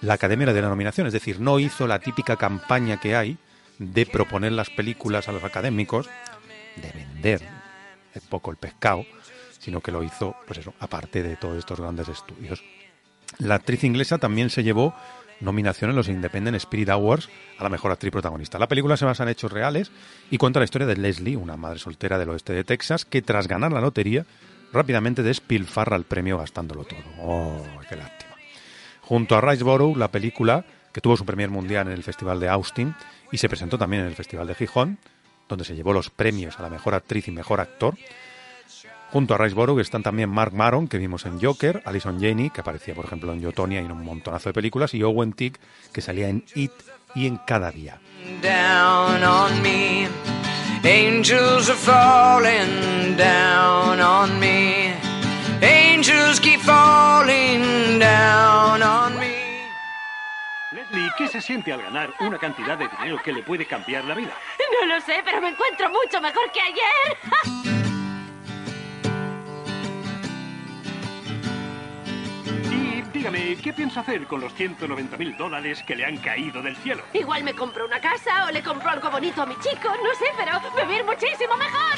la Academia de la nominación, es decir, no hizo la típica campaña que hay de proponer las películas a los académicos, de vender un poco el pescado, sino que lo hizo, pues eso, aparte de todos estos grandes estudios. La actriz inglesa también se llevó nominación en los Independent Spirit Awards a la mejor actriz protagonista. La película se basa en hechos reales y cuenta la historia de Leslie, una madre soltera del oeste de Texas, que tras ganar la lotería, rápidamente despilfarra el premio gastándolo todo. ¡Oh, qué lástima! Junto a Riceboro, la película, que tuvo su premier mundial en el Festival de Austin y se presentó también en el Festival de Gijón, donde se llevó los premios a la mejor actriz y mejor actor. Junto a Riceboro están también Mark Maron, que vimos en Joker, Allison Janney, que aparecía, por ejemplo, en Yo, Tonya y en un montonazo de películas, y Owen Teague, que salía en It y en Cada Día. Down on me, angels are falling down on me, angels keep falling down on me. Leslie, ¿qué se siente al ganar una cantidad de dinero que le puede cambiar la vida? No lo sé, pero me encuentro mucho mejor que ayer. Dígame, ¿qué piensa hacer con los ciento noventa mil dólares que le han caído del cielo? Igual me compro una casa o le compro algo bonito a mi chico, no sé, pero vivir muchísimo mejor.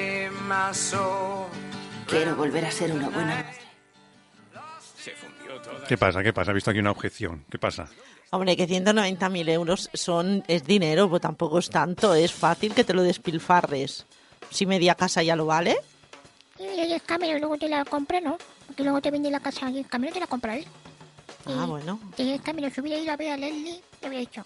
Quiero volver a ser una buena madre. Se fundió todo. ¿Qué pasa? ¿Qué pasa? He visto aquí una objeción. ¿Qué pasa? Hombre, que ciento noventa mil euros son, es dinero, pues tampoco es tanto, es fácil que te lo despilfarres. Si media casa ya lo vale. Y es Cameron, luego te la compra, ¿no? Porque luego te vende la casa y Cameron te la compra él. Ah, y, bueno. Y Cameron, si hubiera ido a ver a Leslie, le hubiera dicho...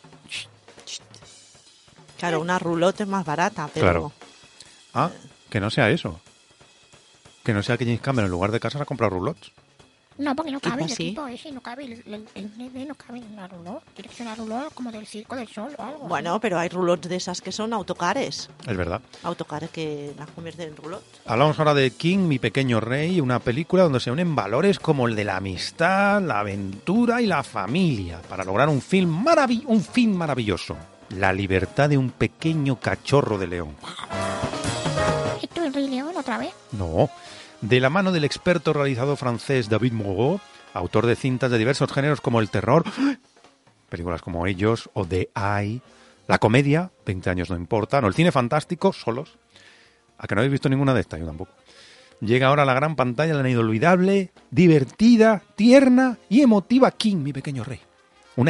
Claro, una roulotte es más barata, pero... Claro. Ah, que no sea eso. Que no sea que James Cameron en lugar de casa ha comprado roulottes. No, porque no cabe el sí? equipo ese, no cabe, el, el, el bebé no cabe en una roulotte. Tiene que ser una roulotte como del Circo del Sol o algo. Bueno, pero hay roulottes de esas que son autocares. Es verdad. Autocares que las convierten en roulottes. Hablamos ahora de King, mi pequeño rey, una película donde se unen valores como el de la amistad, la aventura y la familia para lograr un film, marav- un film maravilloso. La libertad de un pequeño cachorro de león. ¿Esto es el Rey León otra vez? No. De la mano del experto realizador francés David Moreau, autor de cintas de diversos géneros como el terror, películas como Ellos o The Eye, la comedia, veinte años no importan, o el cine fantástico, Solos. ¿A que no habéis visto ninguna de estas? Yo tampoco. Llega ahora a la gran pantalla la inolvidable, divertida, tierna y emotiva King, mi pequeño rey. Una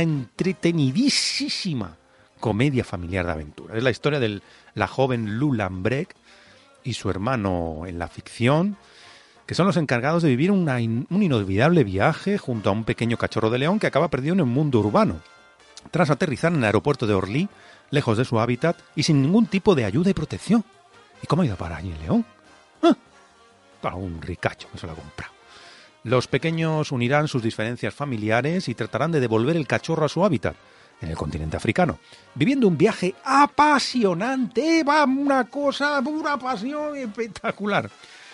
entretenidísima comedia familiar de aventura. Es la historia de la joven Lou Lambrec y su hermano en la ficción, que son los encargados de vivir una in, un inolvidable viaje junto a un pequeño cachorro de león que acaba perdido en el mundo urbano, tras aterrizar en el aeropuerto de Orly, lejos de su hábitat y sin ningún tipo de ayuda y protección. ¿Y cómo ha ido a parar allí el león? ¿Ah? Para un ricacho que se lo ha comprado. Los pequeños unirán sus diferencias familiares y tratarán de devolver el cachorro a su hábitat, en el continente africano, viviendo un viaje apasionante, va una cosa, una pasión espectacular.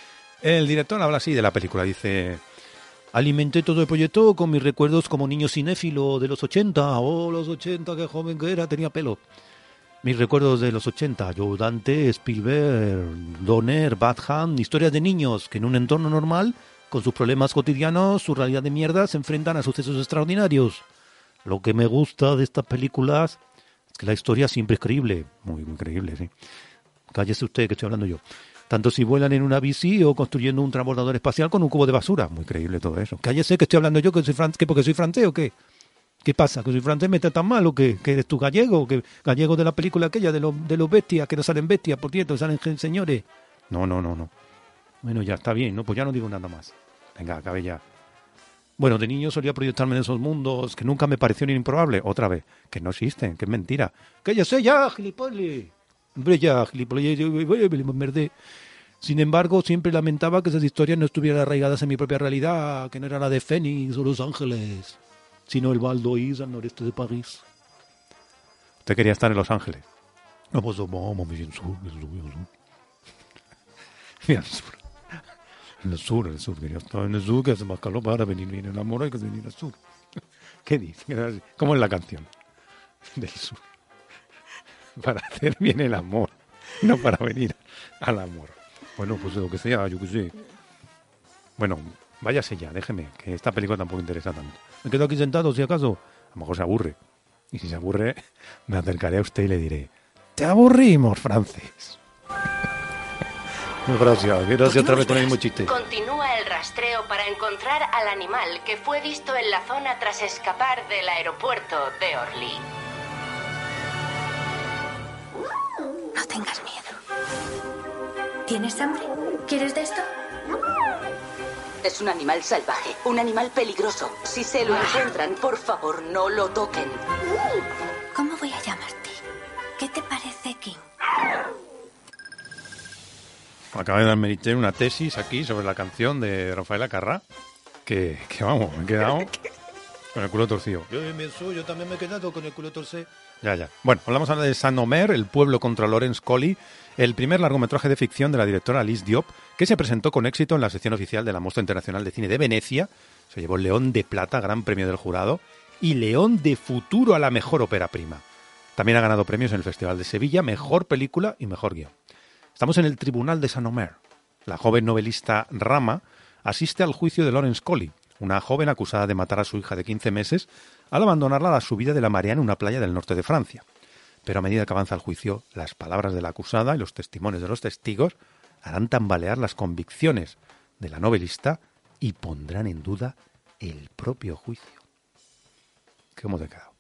El director habla así de la película, dice: alimenté todo el proyecto con mis recuerdos como niño cinéfilo de los ochenta, oh, los ochenta, qué joven que era, tenía pelo. Mis recuerdos de los ochenta, yo, Dante, Spielberg, Donner, Batham, historias de niños que en un entorno normal, con sus problemas cotidianos, su realidad de mierda, se enfrentan a sucesos extraordinarios. Lo que me gusta de estas películas es que la historia siempre es creíble. Muy, muy creíble, sí. Cállese usted, que estoy hablando yo. Tanto si vuelan en una bici o construyendo un transbordador espacial con un cubo de basura. Muy creíble todo eso. Cállese, que estoy hablando yo, que soy fran- que porque soy francés o qué. ¿Qué pasa? ¿Que soy francés me tratan mal o qué? ¿Que eres tú gallego? ¿Que gallego de la película aquella de los de los bestias, que no salen bestias, por cierto, salen señores? No, no, no, no. Bueno, ya está bien, ¿no? Pues ya no digo nada más. Venga, acabe ya. Bueno, de niño solía proyectarme en esos mundos que nunca me parecieron improbables. Otra vez, que no existen, que es mentira. ¡Que ya sé ya, gilipollas! Hombre, ya, gilipollas, merde. Sin embargo, siempre lamentaba que esas historias no estuvieran arraigadas en mi propia realidad, que no era la de Phoenix o Los Ángeles, sino el Val d'Oise al noreste de París. ¿Usted quería estar en Los Ángeles? No, pues vamos, muy bien, sur, sur, sur. Mira, el sur. En el sur, en el sur. Quería estar en el sur, que hace más calor para venir bien el amor, hay que venir al sur. ¿Qué dice? ¿Cómo es la canción? Del sur. Para hacer bien el amor, no para venir al amor. Bueno, pues lo que sea, yo que sé. Bueno, váyase ya, déjeme, que esta película tampoco interesa tanto. Me quedo aquí sentado, si acaso. A lo mejor se aburre. Y si se aburre, me acercaré a usted y le diré, te aburrimos, Francis. Muy gracioso, gracias otra vez con el mismo chiste. Continúa el rastreo para encontrar al animal que fue visto en la zona tras escapar del aeropuerto de Orly. No tengas miedo. ¿Tienes hambre? ¿Quieres de esto? Es un animal salvaje, un animal peligroso. Si se lo encuentran, por favor, no lo toquen. ¿Cómo voy a llamarte? ¿Qué te parece, King? Acaba de darme una tesis aquí sobre la canción de Rafael Acarrá, que, que vamos, me he quedado con el culo torcido. Yo, yo también me he quedado con el culo torcido. Ya, ya. Bueno, hablamos ahora de Saint-Omer, el pueblo contra Laurence Colly, el primer largometraje de ficción de la directora Alice Diop, que se presentó con éxito en la sección oficial de la Mostra Internacional de Cine de Venecia. Se llevó el León de Plata, Gran Premio del Jurado, y León de Futuro a la Mejor Ópera Prima. También ha ganado premios en el Festival de Sevilla, Mejor Película y Mejor Guión. Estamos en el Tribunal de Saint-Omer. La joven novelista Rama asiste al juicio de Laurence Colly, una joven acusada de matar a su hija de quince meses al abandonarla a la subida de la marea en una playa del norte de Francia. Pero a medida que avanza el juicio, las palabras de la acusada y los testimonios de los testigos harán tambalear las convicciones de la novelista y pondrán en duda el propio juicio. ¿Cómo te ha quedado?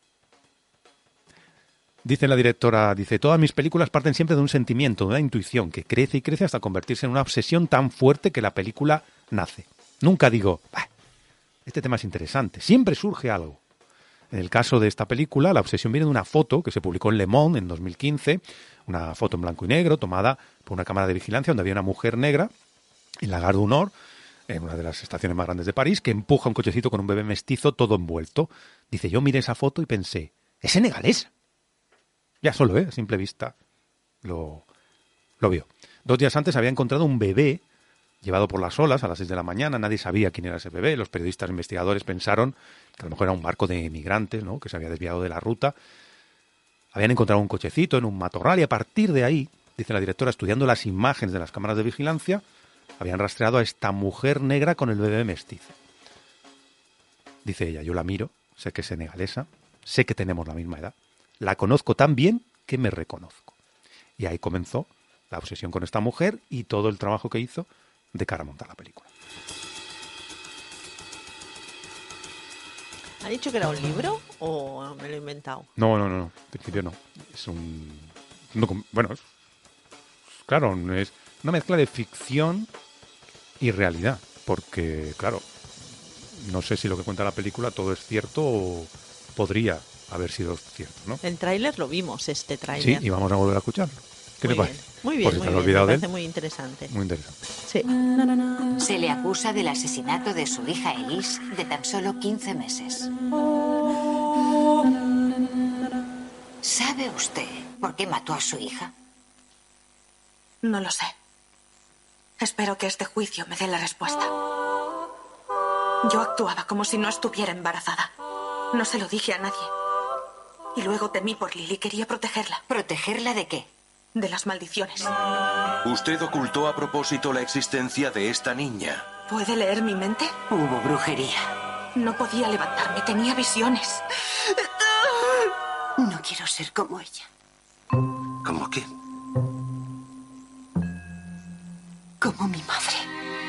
Dice la directora, dice, todas mis películas parten siempre de un sentimiento, de una intuición que crece y crece hasta convertirse en una obsesión tan fuerte que la película nace. Nunca digo, bah, este tema es interesante, siempre surge algo. En el caso de esta película, la obsesión viene de una foto que se publicó en Le Monde en dos mil quince, una foto en blanco y negro tomada por una cámara de vigilancia donde había una mujer negra en la Gare du Nord, en una de las estaciones más grandes de París, que empuja un cochecito con un bebé mestizo todo envuelto. Dice, yo miré esa foto y pensé, ¿es senegalesa? Ya solo, ¿eh? A simple vista lo, lo vio. Dos días antes había encontrado un bebé llevado por las olas a las seis de la mañana. Nadie sabía quién era ese bebé. Los periodistas investigadores pensaron que a lo mejor era un barco de emigrantes, ¿no?, que se había desviado de la ruta. Habían encontrado un cochecito en un matorral y a partir de ahí, dice la directora, estudiando las imágenes de las cámaras de vigilancia, habían rastreado a esta mujer negra con el bebé mestizo. Dice ella, yo la miro, sé que es senegalesa, sé que tenemos la misma edad. La conozco tan bien que me reconozco. Y ahí comenzó la obsesión con esta mujer y todo el trabajo que hizo de cara a montar la película. ¿Ha dicho que era un libro o me lo he inventado? No, no, no, no. En principio no. Es un... un bueno, es, claro, es una mezcla de ficción y realidad. Porque, claro, no sé si lo que cuenta la película todo es cierto o podría haber sido cierto, ¿no? El tráiler lo vimos, este tráiler. Sí, y vamos a volver a escucharlo. ¿Qué muy te parece? Bien. Muy bien, Porque muy te bien. has olvidado Me de parece él. muy interesante. Muy interesante. Sí. Se le acusa del asesinato de su hija Elise, de tan solo quince meses. ¿Sabe usted por qué mató a su hija? No lo sé. Espero que este juicio me dé la respuesta. Yo actuaba como si no estuviera embarazada. No se lo dije a nadie. Y luego temí por Lily. Quería protegerla. ¿Protegerla de qué? De las maldiciones. Usted ocultó a propósito la existencia de esta niña. ¿Puede leer mi mente? Hubo brujería. No podía levantarme. Tenía visiones. No quiero ser como ella. ¿Cómo qué? Como mi madre.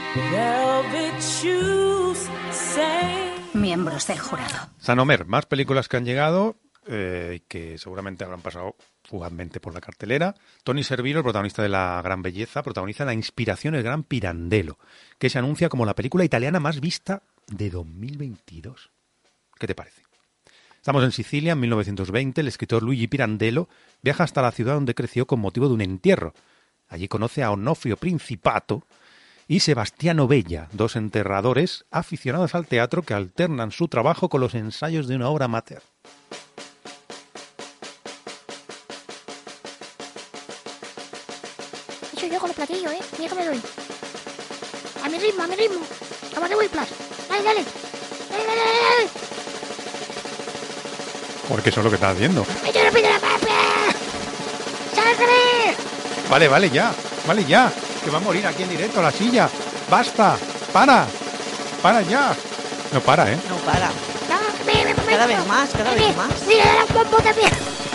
Miembros del jurado. Saint-Omer, más películas que han llegado eh, que seguramente habrán pasado fugazmente por la cartelera. Tony Servillo, el protagonista de La Gran Belleza, protagoniza La Inspiración, el Gran Pirandello, que se anuncia como la película italiana más vista de dos mil veintidós. ¿Qué te parece? Estamos en Sicilia, en mil novecientos veinte. El escritor Luigi Pirandello viaja hasta la ciudad donde creció con motivo de un entierro. Allí conoce a Onofrio Principato y Sebastiano Bella, dos enterradores aficionados al teatro que alternan su trabajo con los ensayos de una obra amateur. Eso yo con los platillos, ¿eh? Mira que me doy. A mi ritmo, a mi ritmo. Como de Whiplash. Dale, dale. Dale, dale, dale, dale. Porque eso es lo que estás haciendo. ¡Yo no pido la papa! ¡Sálgame! Vale, vale, ya. Vale, ya. Que va a morir aquí en directo la silla. ¡Basta! ¡Para! ¡Para ya! No para, ¿eh? No para. No, me, me, me, cada vez más, cada vez más. Mira, la bombo también.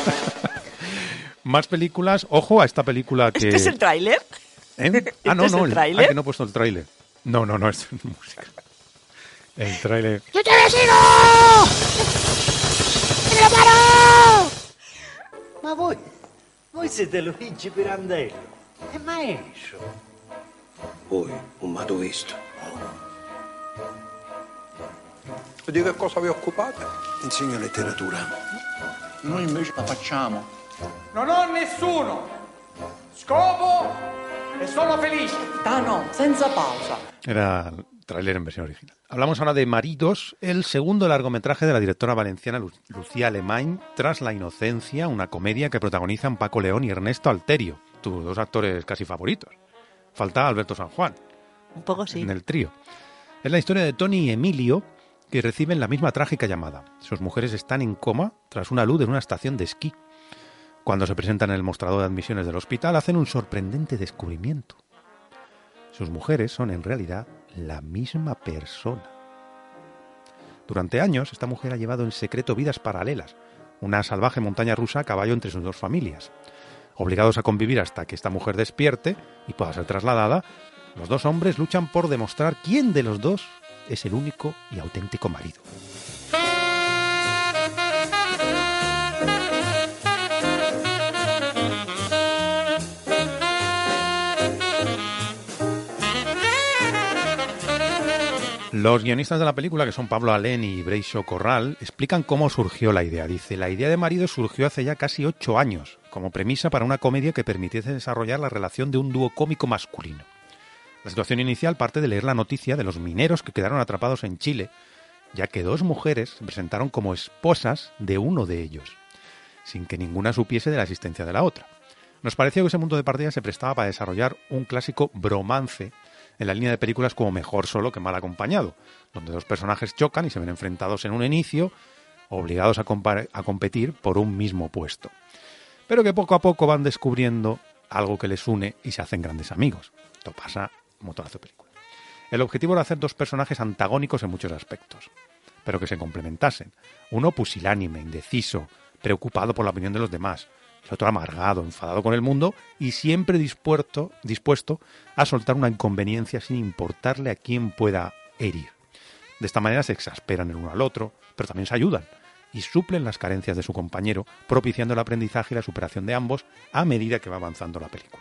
Más películas. Ojo a esta película que... ¿Este es el tráiler? ¿Eh? Ah, no, ¿Este es no. el el- tráiler? ah, que no he puesto el tráiler. No, no, no, es música. El tráiler... ¡Yo te sigo! ¡Me lo paro! Ma voi, voi siete Luigi Pirandello. È maestro. Voi, un mato visto. Di che cosa vi occupate? Insegno letteratura. Noi invece la facciamo. Non ho nessuno scopo e sono felice. Tano, senza pausa. Era el tráiler en versión original. Hablamos ahora de Maridos, el segundo largometraje de la directora valenciana Lu- Lucía Alemany, Tras la inocencia, una comedia que protagonizan Paco León y Ernesto Alterio, tus dos actores casi favoritos. Falta Alberto San Juan Un poco sí. en el trío. Es la historia de Tony y Emilio, que reciben la misma trágica llamada. Sus mujeres están en coma tras una luz en una estación de esquí. Cuando se presentan en el mostrador de admisiones del hospital, hacen un sorprendente descubrimiento. Sus mujeres son en realidad la misma persona. Durante años, esta mujer ha llevado en secreto vidas paralelas, una salvaje montaña rusa a caballo entre sus dos familias. Obligados a convivir hasta que esta mujer despierte y pueda ser trasladada, los dos hombres luchan por demostrar quién de los dos es el único y auténtico marido. Los guionistas de la película, que son Pablo Alén y Breixo Corral, explican cómo surgió la idea. Dice, la idea de Maridos surgió hace ya casi ocho años, como premisa para una comedia que permitiese desarrollar la relación de un dúo cómico masculino. La situación inicial parte de leer la noticia de los mineros que quedaron atrapados en Chile, ya que dos mujeres se presentaron como esposas de uno de ellos, sin que ninguna supiese de la existencia de la otra. Nos pareció que ese punto de partida se prestaba para desarrollar un clásico bromance en la línea de películas como Mejor solo que mal acompañado, donde dos personajes chocan y se ven enfrentados en un inicio, obligados a, compa- a competir por un mismo puesto. Pero que poco a poco van descubriendo algo que les une y se hacen grandes amigos. Esto pasa como toda la película. El objetivo era hacer dos personajes antagónicos en muchos aspectos, pero que se complementasen. Uno pusilánime, indeciso, preocupado por la opinión de los demás. El otro amargado, enfadado con el mundo y siempre dispuesto, dispuesto a soltar una inconveniencia sin importarle a quién pueda herir. De esta manera se exasperan el uno al otro, pero también se ayudan y suplen las carencias de su compañero, propiciando el aprendizaje y la superación de ambos a medida que va avanzando la película.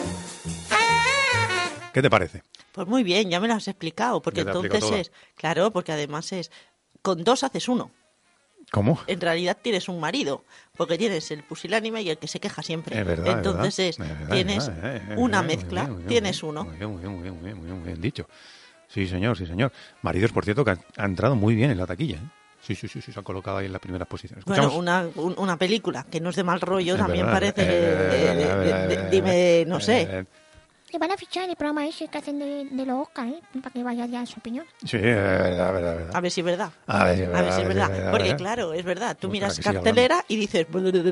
¿Qué te parece? Pues muy bien, ya me lo has explicado, porque Ya te explico entonces todo. es, claro, porque además es, con dos haces uno. ¿Cómo? En realidad tienes un marido, porque tienes el pusilánime y el que se queja siempre. Es verdad, Entonces es es, verdad, es verdad, tienes es verdad, es una verdad, mezcla, muy bien, muy bien, tienes muy uno. Muy bien, muy bien, muy bien, muy bien, muy bien, muy bien dicho. Sí, señor, sí, señor. Maridos, por cierto, que ha, ha entrado muy bien en la taquilla, ¿eh? Sí, sí, sí, sí, se ha colocado ahí en las primeras posiciones. Bueno, Escuchamos- una, un- una película que no es de mal rollo Es también verdad, parece, eh, de- eh, de- eh, de- eh, de- dime, no sé. eh, Le van a fichar en el programa ese que hacen de, de los Oscar, ¿eh? Para que vaya ya su opinión. Sí, es verdad, es verdad, es verdad. A ver si es verdad. A ver si es A ver si es verdad, verdad. a ver si es Porque verdad. claro, es verdad. Tú Pues miras para que siga cartelera y dices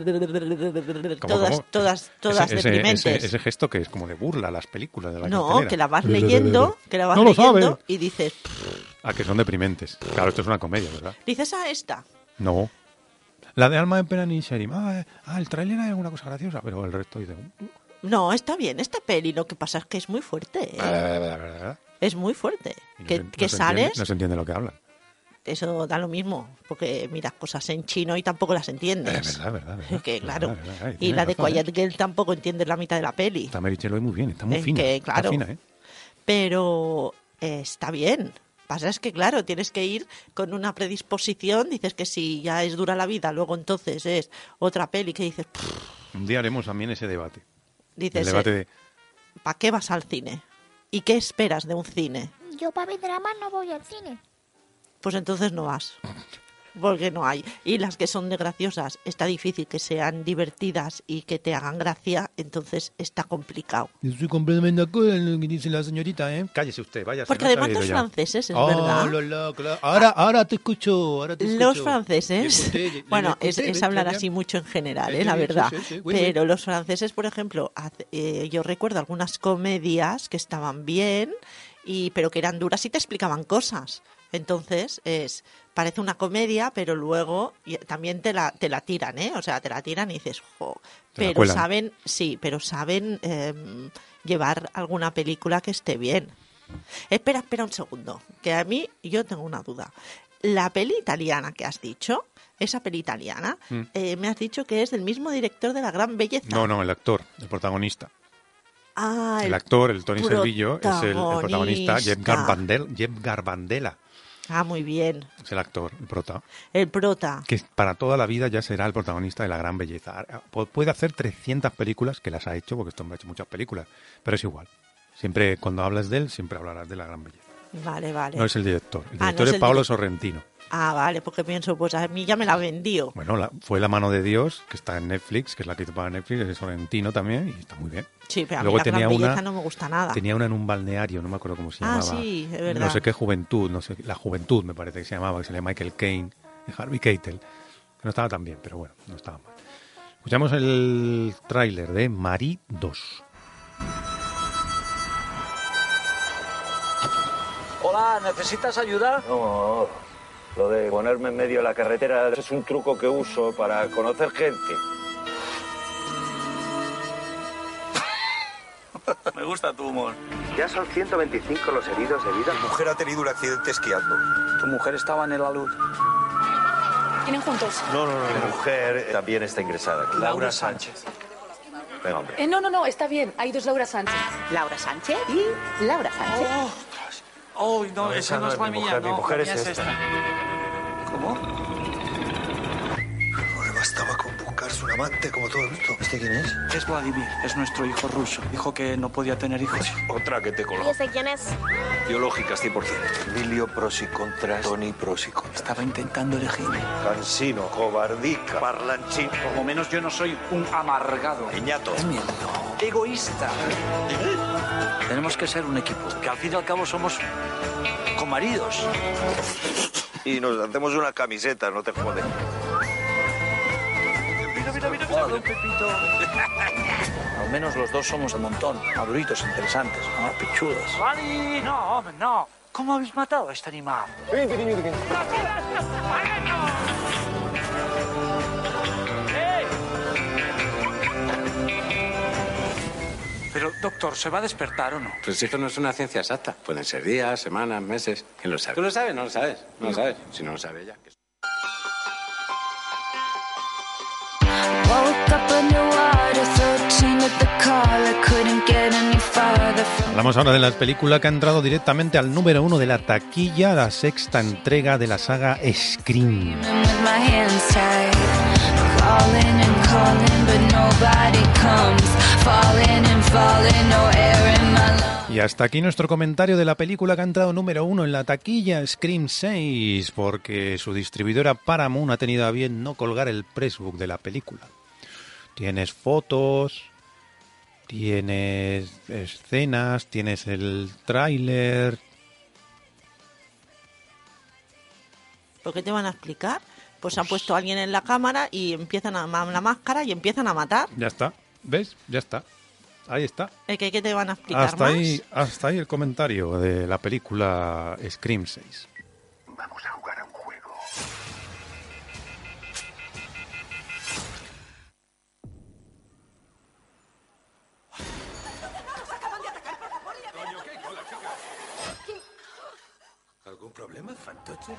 ¿Cómo, todas, cómo? todas, todas ese, ese- deprimentes. ese, ese gesto que es como de burla a las películas de la No, cartelera. que la vas leyendo, que la vas No lo leyendo sabe. y dices, Ah, que son deprimentes. Claro, esto es una comedia, ¿verdad? dices a esta. No. La de Alma en Pena ni Sherim. Ah, eh, ah, el tráiler hay alguna cosa graciosa, pero el resto dice... "Uh, No, está bien, esta peli. Lo que pasa es que es muy fuerte. ¿eh? verdad, verdad, verdad". Es muy fuerte. Y no Que, se- no que se sales, entiende- no se entiende lo que hablan. eso da lo mismo. Porque miras cosas en chino y tampoco las entiendes. Es verdad, verdad, verdad. Que claro. Verdad, verdad, Y tienes la de razón, ¿eh? Quiet Girl tampoco entiendes la mitad de la peli. Está Mary Shelley muy bien, está muy Es fina. que, está claro. fina, ¿eh? Pero eh, está bien. Pasa es que, claro, tienes que ir con una predisposición. Dices que si ya es dura la vida, luego entonces es otra peli que dices, "Pff", Un día haremos también ese debate. dices, El debate eh, de... ¿para qué vas al cine? ¿Y qué esperas de un cine? Yo para ver dramas no voy al cine. Pues entonces no vas. Porque no hay. Y las que son de graciosas, está difícil que sean divertidas y que te hagan gracia, entonces está complicado. Yo estoy completamente de acuerdo en lo que dice la señorita, ¿eh? Cállese usted, vaya. Porque además los franceses, es Oh, verdad. lo, lo, claro. Ahora, ahora te escucho, ahora te escucho. Los franceses, Le conté, le- bueno, le es, conté, es le- hablar le- así mucho en general, Eh, ¿eh? la sí, verdad. sí, sí, sí, oui, Pero los franceses, por ejemplo, hace- eh, yo recuerdo algunas comedias que estaban bien, y pero que eran duras y te explicaban cosas. Entonces, es parece una comedia, pero luego y- también te la, te la tiran, ¿eh? O sea, te la tiran y dices, jo. Te la Pero cuelan. saben, sí, pero saben eh, llevar alguna película que esté bien. Espera, espera un segundo, que a mí yo tengo una duda. La peli italiana que has dicho, esa peli italiana, Mm. eh, me has dicho que es del mismo director de La Gran Belleza. No, no, el actor, el protagonista. Ah, El actor, el Tony Servillo, es el, el protagonista, Jeff protagonista. Garbandel, Jeff Garbandela. Ah, muy bien. Es el actor, el prota. El prota. Que para toda la vida ya será el protagonista de La Gran Belleza. Pu- Puede hacer trescientas películas, que las ha hecho, porque este hombre ha hecho muchas películas, pero es igual. Siempre, cuando hablas de él, siempre hablarás de La Gran Belleza. Vale, vale. No es el director. El Ah, no director es es el Paolo direc- Sorrentino. Ah, vale, porque pienso, pues a mí ya me la vendió. Bueno, la- fue La mano de Dios, que está en Netflix, que es la que hizo para Netflix, es Sorrentino también, y está muy bien. Sí, pero a mí Luego La tenía Gran Belleza una, no me gusta nada. Tenía una en un balneario, no me acuerdo cómo se Ah, llamaba. sí, es verdad. No sé qué juventud, no sé, La Juventud me parece que se llamaba, que se llama Michael Caine, de Harvey Keitel. Que no estaba tan bien, pero bueno, no estaba mal. Escuchamos el tráiler de Marie dos. Hola, ¿necesitas ayuda? No, lo de ponerme en medio de la carretera es un truco que uso para conocer gente. Me gusta tu humor. Ya son ciento veinticinco los heridos de vida. Mi mujer ha tenido un accidente esquiando. ¿Tu mujer estaba en el alud? ¿Tienen juntos? No, no, no, mi mujer también está ingresada. Laura Sánchez. Venga, hombre. Eh, no, no, no, está bien. Hay dos Laura Sánchez. Laura Sánchez y Laura Sánchez. Oh, no, No, esa no es la mi mía. mujer, mi no, mujer la es mía esta. ¿Cómo? No le bastaba con buscarse un amante como todo el mundo. ¿Este quién es? Es Vladimir, es nuestro hijo ruso. Dijo que no podía tener hijos. Otra que te coló. sé quién es? Biológicas, cien por ciento. Emilio pros y contras, Tony pros y contras. Estaba intentando elegirme. Cansino, cobardica, parlanchín. Por lo menos yo no soy un amargado. Niñato. Es miedo. Egoísta. Tenemos que ser un equipo, que al fin y al cabo somos comaridos. Y nos hacemos una camiseta, no te jodes. Mira, mira, mira, mira, don Pepito. Al menos los dos somos un montón. Maduritos, interesantes, ¿no? Pichudos. ¡Vale! No, hombre, no. ¿Cómo habéis matado a este animal? Pero, doctor, ¿se va a despertar o no? Pues esto no es una ciencia exacta. Pueden ser días, semanas, meses. ¿Quién lo sabe? ¿Tú lo sabes? No lo sabes. No lo sabes. Si no lo sabe ella. que- Hablamos ahora de la película que ha entrado directamente al número uno de la taquilla, la sexta entrega de la saga Scream. Y hasta aquí nuestro comentario de la película que ha entrado número uno en la taquilla, Scream seis, porque su distribuidora Paramount ha tenido a bien no colgar el pressbook de la película. Tienes fotos, tienes escenas, tienes el tráiler. ¿Por qué te van a explicar? Pues han puesto a alguien en la cámara y empiezan a ma- la máscara y empiezan a matar. Ya está, ¿ves? Ya está. Ahí está. ¿Eh, ¿Qué, qué te van a explicar Hasta más? ahí, hasta ahí el comentario de la película Scream seis. Vamos a jugar a un juego. ¿Algún problema, fantoche?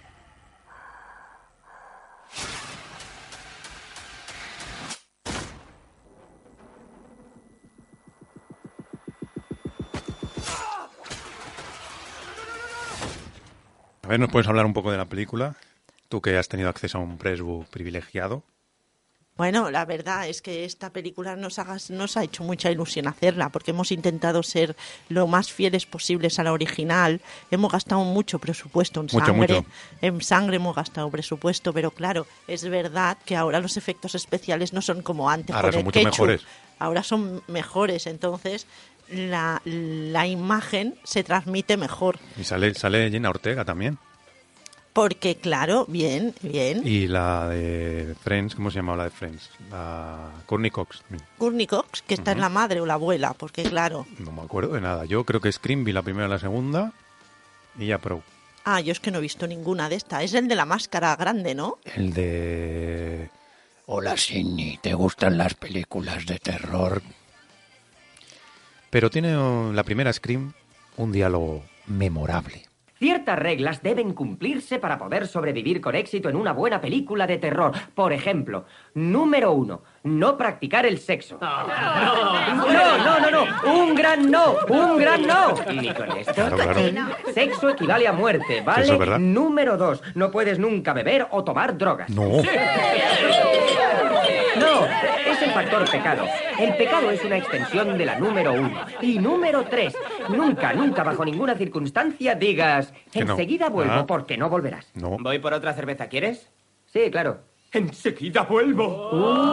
A ver, ¿nos puedes hablar un poco de la película? Tú que has tenido acceso a un pressbook privilegiado. Bueno, la verdad es que esta película nos, haga, nos ha hecho mucha ilusión hacerla, porque hemos intentado ser lo más fieles posibles a la original. Hemos gastado mucho presupuesto en Mucho, sangre. mucho. En sangre hemos gastado presupuesto, pero claro, es verdad que ahora los efectos especiales no son como antes. Ahora con son el mucho ketchup. mejores. Ahora son mejores, entonces la, la imagen se transmite mejor. Y sale, sale Jenna Ortega también. Porque, claro, bien, bien. Y la de Friends, ¿cómo se llama la de Friends? La Courtney Cox. Courtney Cox, que esta es la madre o la abuela, porque claro. No me acuerdo de nada. Yo creo que Scream vi la primera y la segunda y ya pro. Ah, yo es que no he visto ninguna de estas. Es el de la máscara grande, ¿no? El de... Hola, Sidney, ¿te gustan las películas de terror? Pero tiene oh, la primera Scream un diálogo memorable. Ciertas reglas deben cumplirse para poder sobrevivir con éxito en una buena película de terror. Por ejemplo, número uno, no practicar el sexo. No, no, no, no, un gran no, un gran no. ¿Y con esto? Claro, claro. Sexo equivale a muerte, ¿vale? Eso es verdad. Número dos, no puedes nunca beber o tomar drogas. No. No, es el factor pecado. El pecado es una extensión de la número uno. Y número tres, nunca, nunca, bajo ninguna circunstancia digas, Que no. enseguida vuelvo Ah. porque no volverás. No. ¿Voy por otra cerveza, quieres? Sí, claro. Enseguida vuelvo.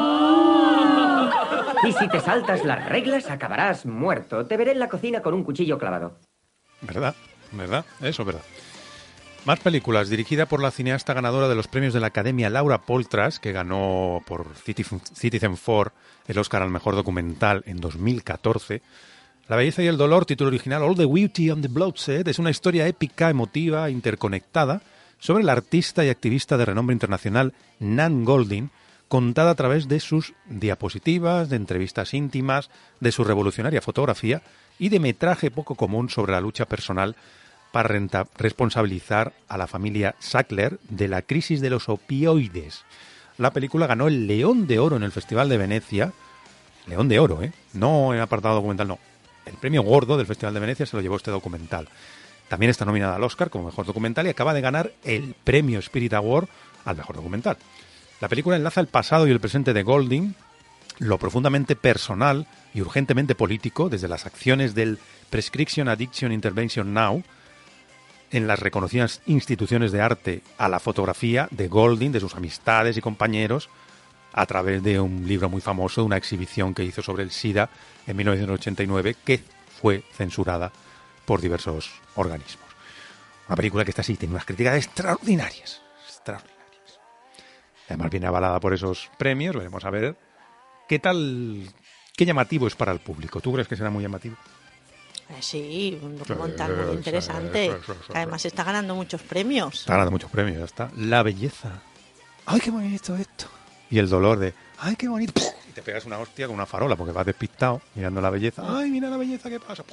Y si te saltas las reglas, acabarás muerto. Te veré en la cocina con un cuchillo clavado. ¿Verdad? ¿Verdad? Eso es verdad. Más películas, dirigida por la cineasta ganadora de los premios de la Academia Laura Poitras, que ganó por Citizen Four el Oscar al mejor documental en dos mil catorce. La belleza y el dolor, título original All the Beauty and the Bloodshed, es una historia épica, emotiva, interconectada sobre la artista y activista de renombre internacional Nan Goldin, contada a través de sus diapositivas, de entrevistas íntimas, de su revolucionaria fotografía y de metraje poco común sobre la lucha personal para renta- responsabilizar a la familia Sackler de la crisis de los opioides. La película ganó el León de Oro en el Festival de Venecia. León de Oro, ¿eh? No en apartado documental, no. El premio gordo del Festival de Venecia se lo llevó este documental. También está nominada al Oscar como mejor documental y acaba de ganar el premio Spirit Award al mejor documental. La película enlaza el pasado y el presente de Golding, lo profundamente personal y urgentemente político, desde las acciones del Prescription Addiction Intervention Now, en las reconocidas instituciones de arte, a la fotografía de Golding, de sus amistades y compañeros, a través de un libro muy famoso, de una exhibición que hizo sobre el SIDA en mil novecientos ochenta y nueve, que fue censurada por diversos organismos. Una película que está así, tiene unas críticas extraordinarias, extraordinarias. Además viene avalada por esos premios, veremos a ver qué tal, qué llamativo es para el público. ¿Tú crees que será muy llamativo? Eh, sí, un documental Sí, muy sí, interesante. sí, sí, sí, que además está ganando muchos premios. Está ganando muchos premios, ya está. La belleza. ¡Ay, qué bonito esto! Y el dolor de, ¡ay, qué bonito! Y te pegas una hostia con una farola porque vas despistado mirando la belleza. ¡Ay, mira la belleza, qué pasa!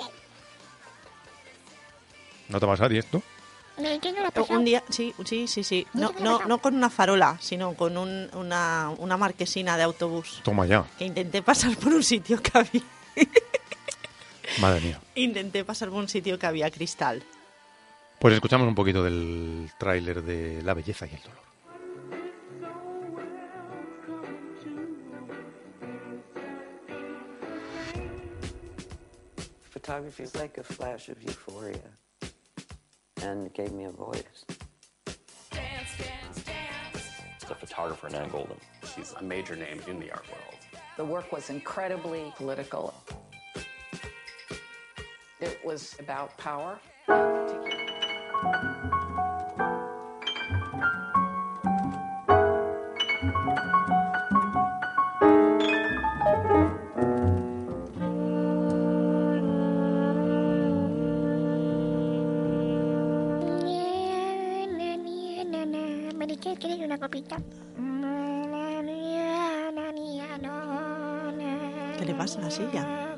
¿No te pasa a ti esto? No entiendo la pasada. Un día, sí, sí, sí, sí. No, no, no con una farola, sino con un- una, una marquesina de autobús. Toma ya. Que intenté pasar por un sitio que había. Madre mía. Intenté pasar por un sitio que había cristal. Pues escuchamos un poquito del tráiler de La belleza y el dolor. Photography is like a flash of euphoria, and it gave me a voice. The photographer, Nan Goldin. She's a major name in the art world. The work was incredibly political. It was about power. Meriche, ¿quieres una copita? ¿Qué le pasa a la silla?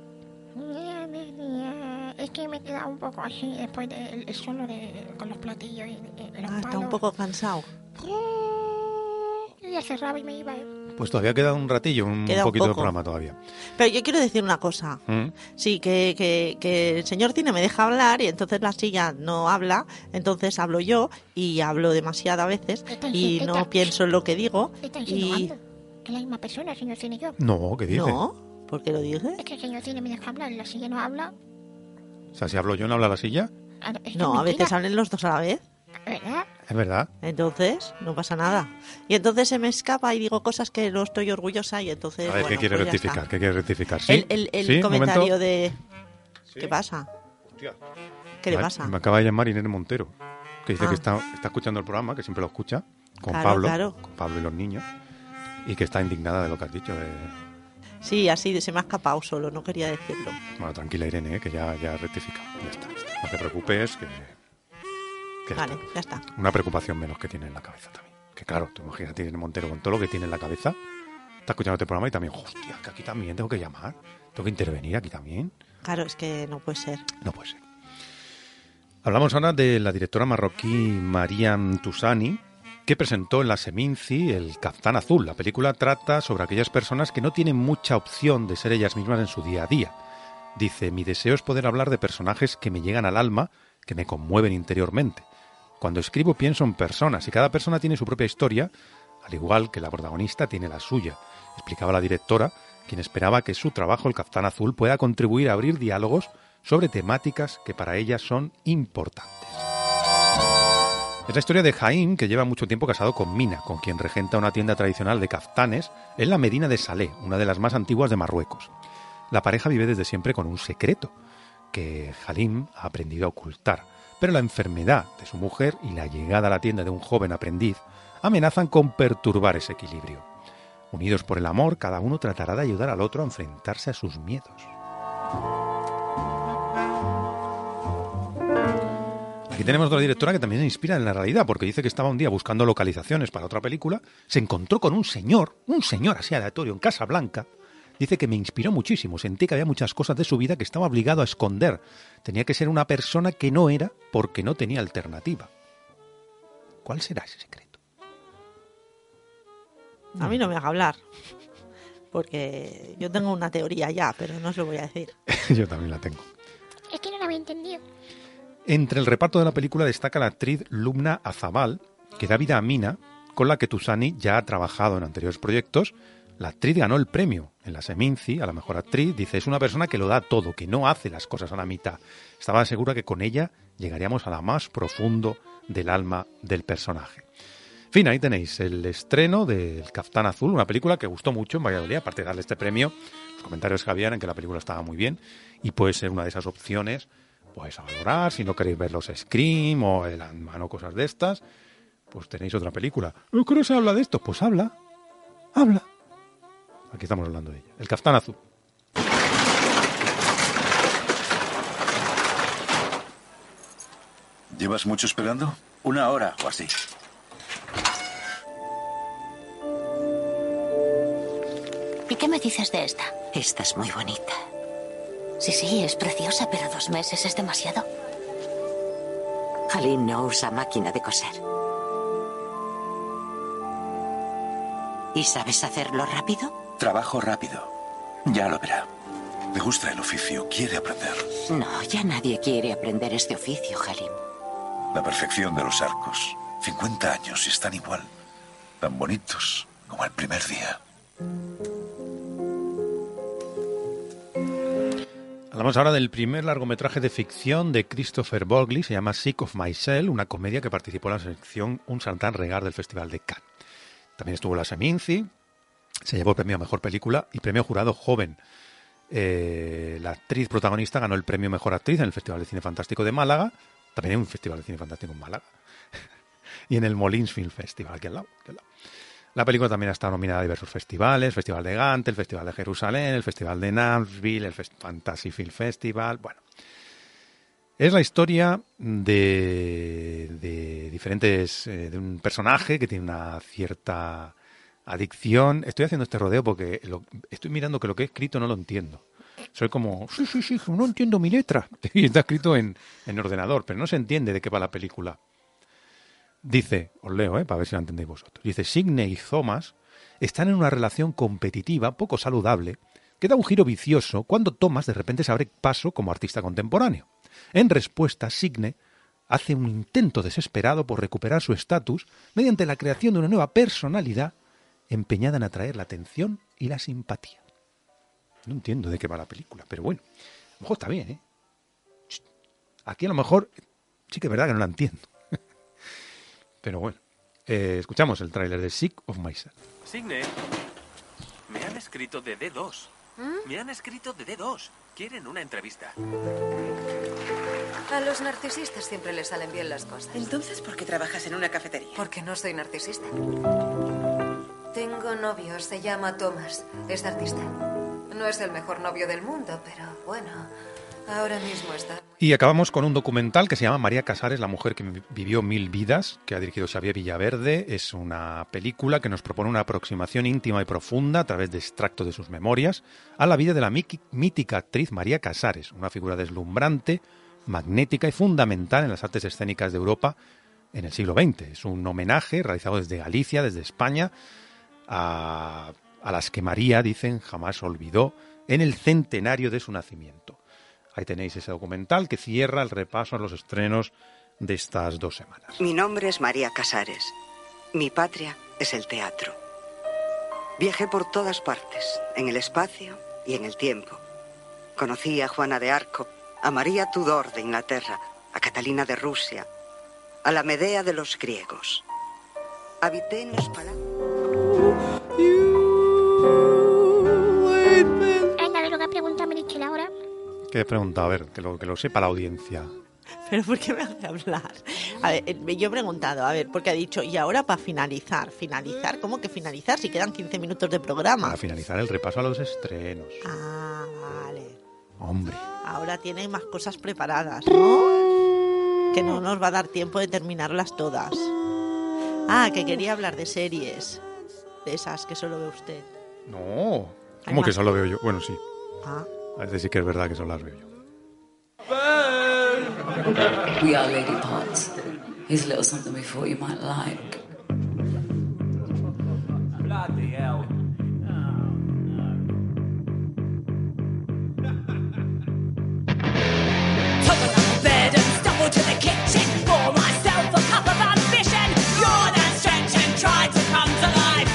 Es que me he quedado un poco así después del solo de, con los platillos y y los Ah, está palos. un poco cansado. Y ya cerraba y me iba. Pues todavía queda un ratillo, un Queda un poquito de poco. programa todavía. Pero yo quiero decir una cosa. ¿Mm? Sí, que, que, que el señor Cine me deja hablar y entonces la silla no habla, entonces hablo yo y hablo demasiadas veces Está y insinuando- no pienso en lo que digo. Está Y insinuando que es la misma persona, el señor Cine y yo. No, ¿qué dices? no, ¿por qué lo dije? Es que el señor Cine me deja hablar y la silla no habla. O sea, si hablo yo, ¿no habla la silla? Ah, no, esto No, es a veces mentira, hablen los dos a la vez. ¿verdad? Es verdad. Entonces, no pasa nada. Y entonces se me escapa y digo cosas que no estoy orgullosa y entonces. A ver, bueno, ¿qué quiere pues ya rectificar? está. ¿Qué quiere rectificar? ¿Sí? El, el, el ¿Sí? ¿Un comentario momento? de. ¿Qué pasa? ¿Qué le Ay, pasa? Me acaba de llamar Inés Montero, que dice Ah. que está, está escuchando el programa, que siempre lo escucha, con Claro, Pablo, claro. con Pablo y los niños, y que está indignada de lo que has dicho. de- Sí, así se me ha escapado solo, no quería decirlo. Bueno, tranquila Irene, ¿eh? Que ya, ya ha rectificado. Ya está, ya está. No te preocupes, que Que vale, está. ya está. Una preocupación menos que tiene en la cabeza también. Que claro, tú imagínate, tiene Montero con todo lo que tiene en la cabeza. Está escuchando este programa y también, hostia, que aquí también tengo que llamar. Tengo que intervenir aquí también. Claro, es que no puede ser. No puede ser. Hablamos ahora de la directora marroquí Mariam Toussani, que presentó en la Seminci El Caftán Azul. La película trata sobre aquellas personas que no tienen mucha opción de ser ellas mismas en su día a día. Dice, mi deseo es poder hablar de personajes que me llegan al alma, que me conmueven interiormente. Cuando escribo pienso en personas y cada persona tiene su propia historia, al igual que la protagonista tiene la suya, explicaba la directora, quien esperaba que su trabajo, El Caftán Azul, pueda contribuir a abrir diálogos sobre temáticas que para ella son importantes. Es la historia de Jaim, que lleva mucho tiempo casado con Mina, con quien regenta una tienda tradicional de caftanes en la Medina de Salé, una de las más antiguas de Marruecos. La pareja vive desde siempre con un secreto, que Halim ha aprendido a ocultar, pero la enfermedad de su mujer y la llegada a la tienda de un joven aprendiz amenazan con perturbar ese equilibrio. Unidos por el amor, cada uno tratará de ayudar al otro a enfrentarse a sus miedos. Aquí tenemos otra directora que también se inspira en la realidad, porque dice que estaba un día buscando localizaciones para otra película, se encontró con un señor, un señor así aleatorio en Casablanca. Dice que me inspiró muchísimo, sentí que había muchas cosas de su vida que estaba obligado a esconder. Tenía que ser una persona que no era porque no tenía alternativa. ¿Cuál será ese secreto? A mí no me haga hablar, porque yo tengo una teoría ya, pero no os lo voy a decir. Yo también la tengo. Es que no lo había entendido. Entre el reparto de la película destaca la actriz Lumna Azabal, que da vida a Mina, con la que Toussani ya ha trabajado en anteriores proyectos. La actriz ganó el premio en la Seminci a la mejor actriz. Dice, es una persona que lo da todo, que no hace las cosas a la mitad. Estaba segura que con ella llegaríamos a la más profundo del alma del personaje. En fin, ahí tenéis el estreno del Caftán Azul, una película que gustó mucho en Valladolid, aparte de darle este premio. Los comentarios que habían en que la película estaba muy bien y puede ser una de esas opciones pues a valorar. Si no queréis ver los Scream o el Ant-Man o cosas de estas, pues tenéis otra película. ¿No que no se habla de esto? Pues habla, habla. Aquí estamos hablando de ella. El Caftán Azul. ¿Llevas mucho esperando? Una hora o así. ¿Y qué me dices de esta? Esta es muy bonita. Sí, sí, es preciosa, pero dos meses es demasiado. Halim no usa máquina de coser. ¿Y sabes hacerlo rápido? Trabajo rápido. Ya lo verá. Le gusta el oficio, quiere aprender. No, ya nadie quiere aprender este oficio, Halim. La perfección de los arcos. cincuenta años y están igual. Tan bonitos como el primer día. Hablamos ahora del primer largometraje de ficción de Christopher Borgli, se llama Sick of Myself, una comedia que participó en la selección Un Sartán Regar del Festival de Cannes. También estuvo en la Seminci, se llevó el premio a Mejor Película y premio Jurado Joven. Eh, la actriz protagonista ganó el premio Mejor Actriz en el Festival de Cine Fantástico de Málaga, también hay un Festival de Cine Fantástico en Málaga, y en el Molins Film Festival, aquí al lado, aquí al lado. La película también ha estado nominada a diversos festivales, Festival de Gante, el Festival de Jerusalén, el Festival de Nashville, el Fest- Fantasy Film Festival, bueno. Es la historia de, de diferentes, eh, de un personaje que tiene una cierta adicción. Estoy haciendo este rodeo porque lo, estoy mirando que lo que he escrito no lo entiendo. Soy como, sí, sí, sí, no entiendo mi letra. Y está escrito en, en ordenador, pero no se entiende de qué va la película. Dice, os leo, eh, para ver si lo entendéis vosotros. Dice, Sidney y Thomas están en una relación competitiva poco saludable que da un giro vicioso cuando Thomas de repente se abre paso como artista contemporáneo. En respuesta, Sidney hace un intento desesperado por recuperar su estatus mediante la creación de una nueva personalidad empeñada en atraer la atención y la simpatía. No entiendo de qué va la película, pero bueno, a lo mejor está bien, ¿eh? Aquí a lo mejor sí que es verdad que no la entiendo. Pero bueno, eh, escuchamos el tráiler de Sick of Myself. Signe, me han escrito de D dos. Me han escrito de D dos. Quieren una entrevista. A los narcisistas siempre les salen bien las cosas. Entonces, ¿por qué trabajas en una cafetería? Porque no soy narcisista. Tengo novio, se llama Thomas. Es artista. No es el mejor novio del mundo, pero bueno, Ahora mismo está. Y acabamos con un documental que se llama María Casares, la mujer que vivió mil vidas, que ha dirigido Xavier Villaverde. Es una película que nos propone una aproximación íntima y profunda a través de extractos de sus memorias a la vida de la mítica actriz María Casares, una figura deslumbrante, magnética y fundamental en las artes escénicas de Europa en el siglo veinte. Es un homenaje realizado desde Galicia, desde España, a, a las que María, dicen, jamás olvidó en el centenario de su nacimiento. Ahí tenéis ese documental que cierra el repaso a los estrenos de estas dos semanas. Mi nombre es María Casares. Mi patria es el teatro. Viajé por todas partes, en el espacio y en el tiempo. Conocí a Juana de Arco, a María Tudor de Inglaterra, a Catalina de Rusia, a la Medea de los griegos. Habité en los palacios. Anda, a ver, una pregunta me he dicho ahora. ¿Qué he preguntado? A ver, que lo, que lo sepa la audiencia. ¿Pero por qué me hace hablar? A ver, yo he preguntado, a ver, porque ha dicho, y ahora para finalizar. ¿Finalizar? ¿Cómo que finalizar? Si quedan quince minutos de programa. Para finalizar el repaso a los estrenos. Ah, vale. Hombre. Ahora tiene más cosas preparadas, ¿no? Que no nos va a dar tiempo de terminarlas todas. Ah, que quería hablar de series. De esas que solo ve usted. No. ¿Cómo que solo veo yo? Bueno, sí. Ah. A veces sí que es verdad que solo las veo yo. We are Lady Parts. Here's a little something we thought you might like. Bloody hell. Tumble out of bed and stumble to the kitchen. Pour myself a cup of ambition. Yawn and stretch and try to come to life.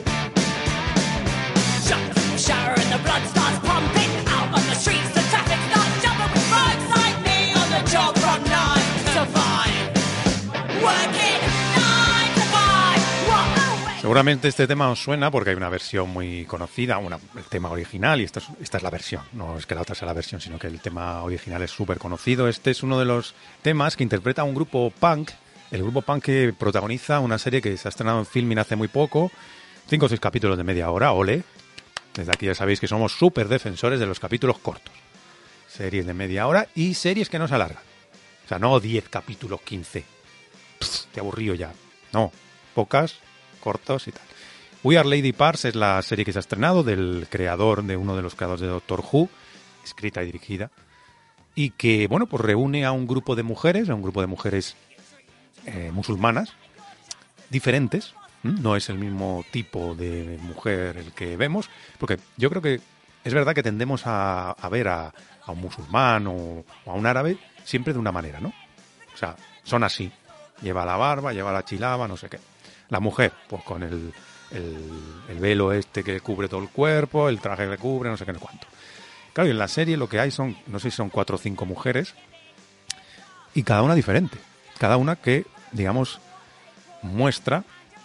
Jump from the shower and the blood starts pumping. Out on the streets the traffic starts jumping with folks like me on the job from nine to five. Working nine to five. What a way. Seguramente este tema os suena porque hay una versión muy conocida, una, el tema original, y esta es, esta es la versión. No es que la otra sea la versión, sino que el tema original es súper conocido. Este es uno de los temas que interpreta un grupo punk, el grupo punk que protagoniza una serie que se ha estrenado en Filmin hace muy poco, cinco o seis capítulos de media hora, ole. Desde aquí ya sabéis que somos súper defensores de los capítulos cortos. Series de media hora y series que no se alargan. O sea, no diez capítulos, quince. Pff, te aburrido ya. No, pocas, cortos y tal. We Are Lady Parts es la serie que se ha estrenado del creador, de uno de los creadores de Doctor Who, escrita y dirigida, y que, bueno, pues reúne a un grupo de mujeres, a un grupo de mujeres eh, musulmanas, diferentes. No es el mismo tipo de mujer el que vemos, porque yo creo que es verdad que tendemos a, a ver a, a un musulmán o, o a un árabe siempre de una manera, ¿no? O sea, son así. Lleva la barba, lleva la chilaba, no sé qué. La mujer, pues con el, el, el velo este que cubre todo el cuerpo, el traje que cubre, no sé qué, no cuánto. Claro, y en la serie lo que hay son, no sé si son cuatro o cinco mujeres, y cada una diferente. Cada una que, digamos, muestra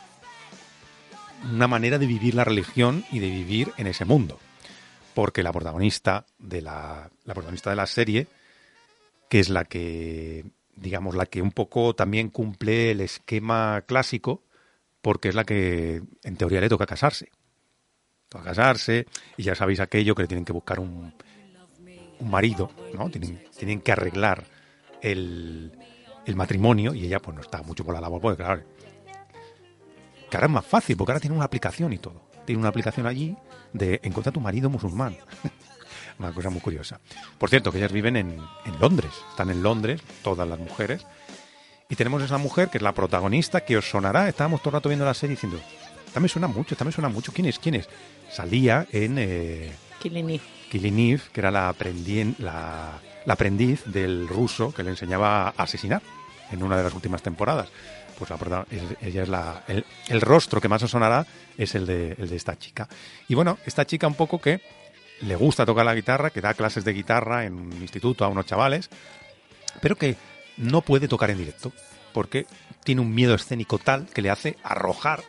una manera de vivir la religión y de vivir en ese mundo. Porque la protagonista de la, la protagonista de la serie, que es la que, digamos, la que un poco también cumple el esquema clásico, porque es la que en teoría le toca casarse. Toca casarse, y ya sabéis aquello que le tienen que buscar un, un marido, ¿no? Tienen, tienen que arreglar el, el matrimonio, y ella pues no está mucho por la labor, porque claro, que ahora es más fácil, porque ahora tiene una aplicación y todo. Tiene una aplicación allí de encontrar tu marido musulmán. Una cosa muy curiosa. Por cierto, que ellas viven en, en Londres. Están en Londres, todas las mujeres. Y tenemos esa mujer que es la protagonista, que os sonará. Estábamos todo el rato viendo la serie diciendo, esta me suena mucho, esta me suena mucho. ¿Quién es? ¿Quién es? Salía en eh, Killing Eve. Killing Eve, que era la, aprendi- la, la aprendiz del ruso que le enseñaba a asesinar en una de las últimas temporadas. Pues la, ella es la, el, el rostro que más os sonará es el de, el de esta chica. Y bueno, esta chica un poco que le gusta tocar la guitarra, que da clases de guitarra en un instituto a unos chavales, pero que no puede tocar en directo, porque tiene un miedo escénico tal que le hace arrojar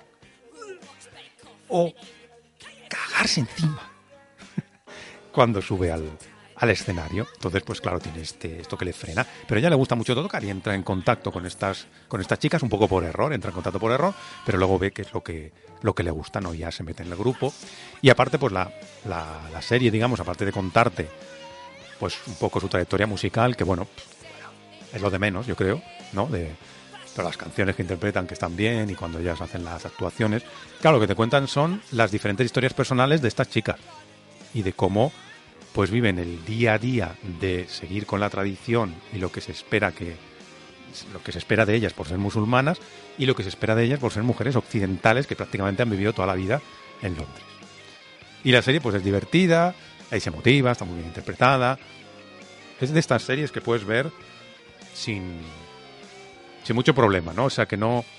o cagarse encima cuando sube al, al escenario. Entonces, pues claro, tiene este, esto que le frena. Pero a ella le gusta mucho tocar y entra en contacto con estas, con estas chicas, un poco por error, entra en contacto por error, pero luego ve que es lo que, lo que le gusta, ¿no? Y ya se mete en el grupo. Y aparte, pues la, la, la serie, digamos, aparte de contarte pues un poco su trayectoria musical, que bueno, es lo de menos, yo creo, ¿no? De todas las canciones que interpretan que están bien y cuando ellas hacen las actuaciones. Claro, lo que te cuentan son las diferentes historias personales de estas chicas y de cómo pues viven el día a día de seguir con la tradición y lo que se espera que lo que se espera de ellas por ser musulmanas y lo que se espera de ellas por ser mujeres occidentales que prácticamente han vivido toda la vida en Londres. Y la serie pues es divertida, es emotiva, está muy bien interpretada. Es de estas series que puedes ver sin, sin mucho problema, ¿no? O sea que no... O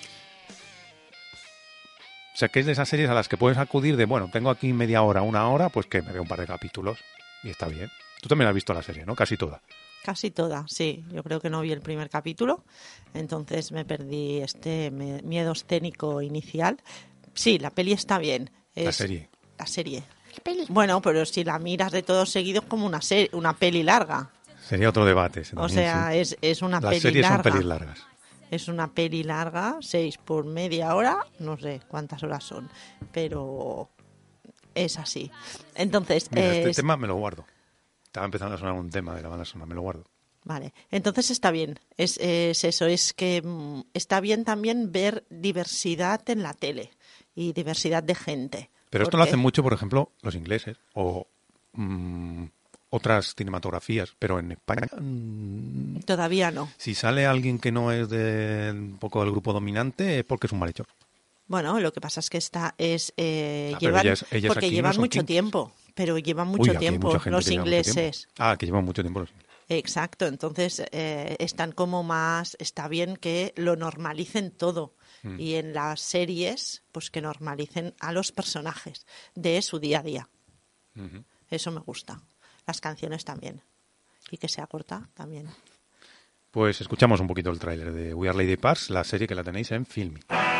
sea que es de esas series a las que puedes acudir de, bueno, tengo aquí media hora, una hora, pues que me veo un par de capítulos y está bien. Tú también has visto la serie, ¿no? Casi toda. Casi toda, sí. Yo creo que no vi el primer capítulo, entonces me perdí este me- miedo escénico inicial. Sí, la peli está bien. Es La serie. La serie. Bueno, pero si la miras de todos seguidos como una serie, una peli larga. Sería otro debate. ese O también, sea, sí. es, es una Las peli series larga. son pelis largas. Es una peli larga, seis por media hora, no sé cuántas horas son, pero es así. Entonces, Mira, este es- tema me lo guardo. Estaba empezando a sonar un tema de la banda sonora, me lo guardo. Vale, entonces está bien, es, es eso, es que mm, está bien también ver diversidad en la tele y diversidad de gente. Pero esto lo porque- hacen mucho, por ejemplo, los ingleses o mm, otras cinematografías, pero en España mm, Todavía no. si sale alguien que no es de un poco del grupo dominante es porque es un malhechor. Bueno, lo que pasa es que está es eh, Ah, pero llevan ellas- ellas porque aquí no llevan son mucho kinks. tiempo, pero llevan Uy, mucho aquí hay tiempo mucha gente los que lleva mucho tiempo. ingleses. Ah, que llevan mucho tiempo los ingleses. Exacto, entonces eh, están como más, está bien que lo normalicen todo Mm. y en las series pues que normalicen a los personajes de su día a día. Ujú. Eso me gusta. Las canciones también. Y que sea corta también. Pues escuchamos un poquito el tráiler de We Are Lady Parts, la serie que la tenéis en Filmin.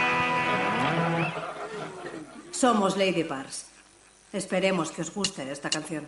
Somos Lady Parrs. Esperemos que os guste esta canción.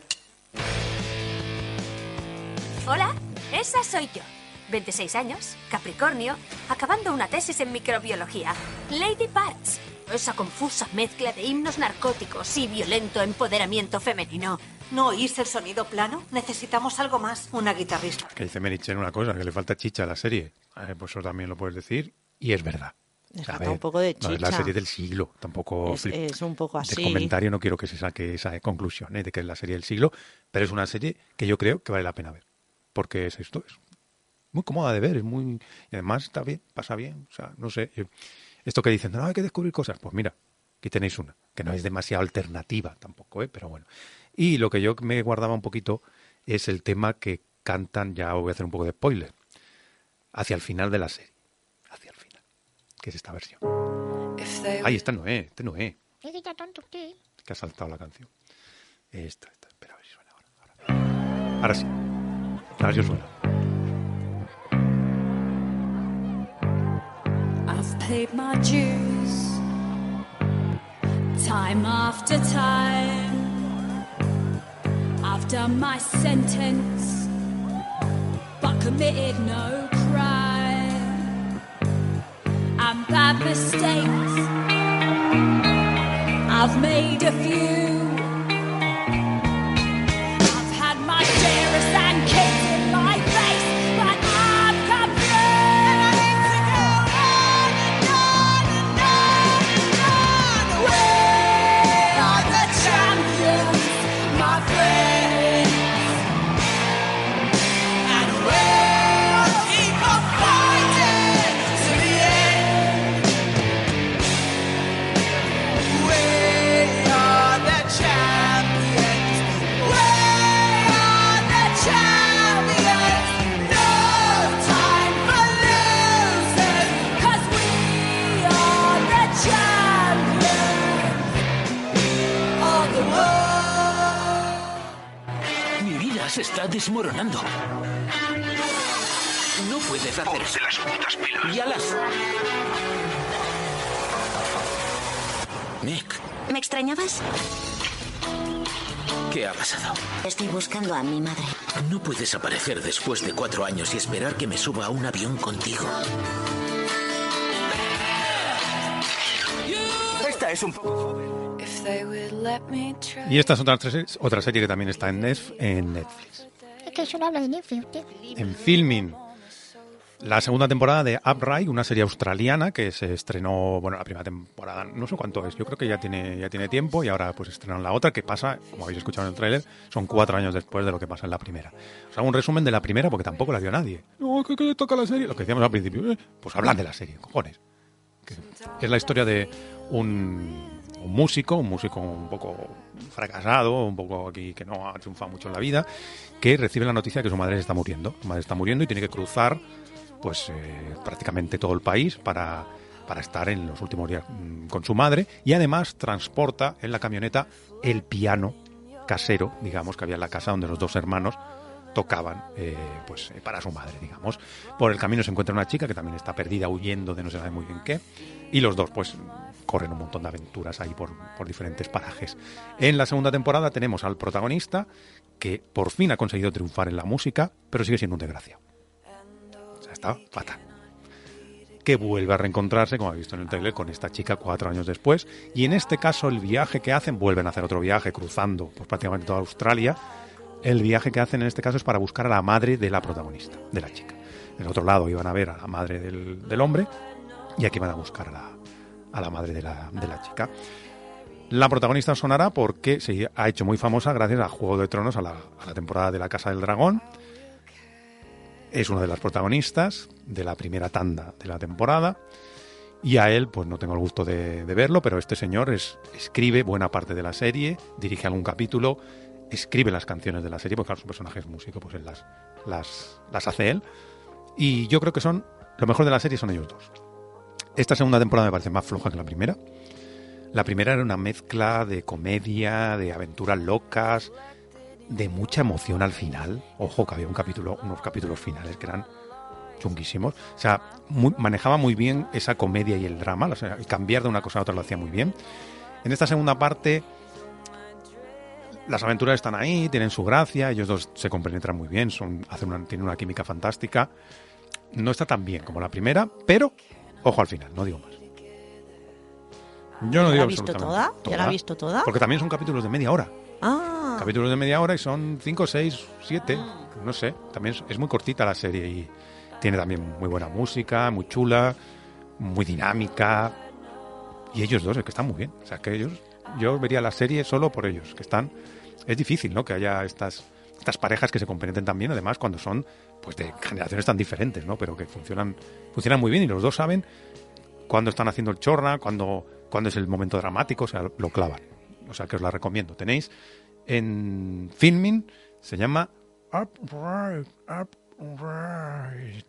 Hola, esa soy yo. veintiséis años, Capricornio, acabando una tesis en microbiología. Lady Parts. Esa confusa mezcla de himnos narcóticos y violento empoderamiento femenino. ¿No oís el sonido plano? Necesitamos algo más. Una guitarrista. Que dice Merichen una cosa, que le falta chicha a la serie. Eh, pues eso también lo puedes decir y es verdad. Le O sea, a falta ver, un poco de no es la chicha. serie del siglo, tampoco Es, flip- es un poco así. del comentario no quiero que se saque esa conclusión ¿eh? de que es la serie del siglo, pero es una serie que yo creo que vale la pena ver, porque es esto, es muy cómoda de ver, es muy y además está bien, pasa bien, o sea, no sé, yo- esto que dicen, no, hay que descubrir cosas, pues mira, aquí tenéis una, que no es demasiado alternativa tampoco, ¿eh? Pero bueno. Y lo que yo me guardaba un poquito es el tema que cantan, ya voy a hacer un poco de spoiler, hacia el final de la serie, hacia el final, que es esta versión. Ahí está Noé, este Noé, ¿Qué grita tanto usted? que ha saltado la canción. Esta, esta, espera a ver si suena ahora. Ahora, ahora sí. Ahora sí os suena. I've paid my dues time after time. I've done my sentence, but committed no crime. And bad mistakes, I've made a few. I've had my share of sand kicked in my face, but I've come through. To go on and on and on and on. We are the champions, my friends, and we'll keep on fighting to the end. We are the champions. We are the champions. No time for losers, 'cause we are the champions of the world. Mi vida se está desmoronando. No puedes hacer eso. las putas pilas. Ya las... Nick, ¿Me extrañabas? ¿qué ha pasado? Estoy buscando a mi madre. No puedes aparecer después de cuatro años y esperar que me suba a un avión contigo. Esta es un poco... Y esta es otra, tres- otra serie que también está en, Netf- en Netflix. que eso lo habla de Netflix, usted. En Filmin, la segunda temporada de Upright, una serie australiana que se estrenó, bueno, la primera temporada, no sé cuánto es, yo creo que ya tiene ya tiene tiempo y ahora pues estrenan la otra que pasa, como habéis escuchado en el tráiler, son cuatro años después de lo que pasa en la primera. Os hago un resumen de la primera porque tampoco la vio nadie. No, ¿qué, qué toca la serie? Lo que decíamos al principio, eh, pues hablan de la serie, cojones. Que es la historia de un, un músico, un músico un poco fracasado, un poco aquí que no ha triunfado mucho en la vida, que recibe la noticia de que su madre se está muriendo. Su madre está muriendo y tiene que cruzar pues eh, prácticamente todo el país para, para estar en los últimos días con su madre, y además transporta en la camioneta el piano casero, digamos, que había en la casa donde los dos hermanos tocaban eh, pues eh, para su madre, digamos. Por el camino se encuentra una chica que también está perdida, huyendo de no se sabe muy bien qué, y los dos pues corren un montón de aventuras ahí por, por diferentes parajes. En la segunda temporada tenemos al protagonista que por fin ha conseguido triunfar en la música, pero sigue siendo un desgraciado. Está fatal. Que vuelve a reencontrarse, como habéis visto en el trailer, con esta chica cuatro años después. Y en este caso, el viaje que hacen, vuelven a hacer otro viaje cruzando pues, prácticamente toda Australia. El viaje que hacen en este caso es para buscar a la madre de la protagonista, de la chica. En otro lado iban a ver a la madre del, del hombre y aquí van a buscar a la, a la madre de la, de la chica. La protagonista sonará porque se ha hecho muy famosa gracias a Juego de Tronos, a la, a la temporada de La Casa del Dragón. Es una de las protagonistas de la primera tanda de la temporada y a él pues no tengo el gusto de, de verlo, pero este señor es, escribe buena parte de la serie, dirige algún capítulo, escribe las canciones de la serie, porque claro, su personaje es músico, pues él las, las, las hace él, y yo creo que son lo mejor de la serie son ellos dos. Esta segunda temporada me parece más floja que la primera. La primera era una mezcla de comedia, de aventuras locas, de mucha emoción al final. Ojo, que había un capítulo, unos capítulos finales que eran chunguísimos. O sea, muy, manejaba muy bien esa comedia y el drama. O sea, el cambiar de una cosa a otra lo hacía muy bien. En esta segunda parte, las aventuras están ahí, tienen su gracia, ellos dos se compenetran muy bien, son, hacen una, tienen una química fantástica. No está tan bien como la primera, pero ojo al final, no digo más. Yo no ¿Ya digo la has visto toda? toda. ¿Ya la has visto toda? Porque también son capítulos de media hora. Ah. Capítulos de media hora y son cinco, seis, siete, no sé. También es, es muy cortita la serie y tiene también muy buena música, muy chula, muy dinámica. Y ellos dos, es que están muy bien. O sea, que ellos, yo vería la serie solo por ellos, que están... Es difícil, ¿no? Que haya estas, estas parejas que se compenetren tan bien, además, cuando son pues de generaciones tan diferentes, ¿no? Pero que funcionan, funcionan muy bien y los dos saben cuándo están haciendo el chorna, cuándo, cuándo es el momento dramático, o sea, lo clavan. O sea, que os la recomiendo. Tenéis en Filmin, se llama Upright, Upright.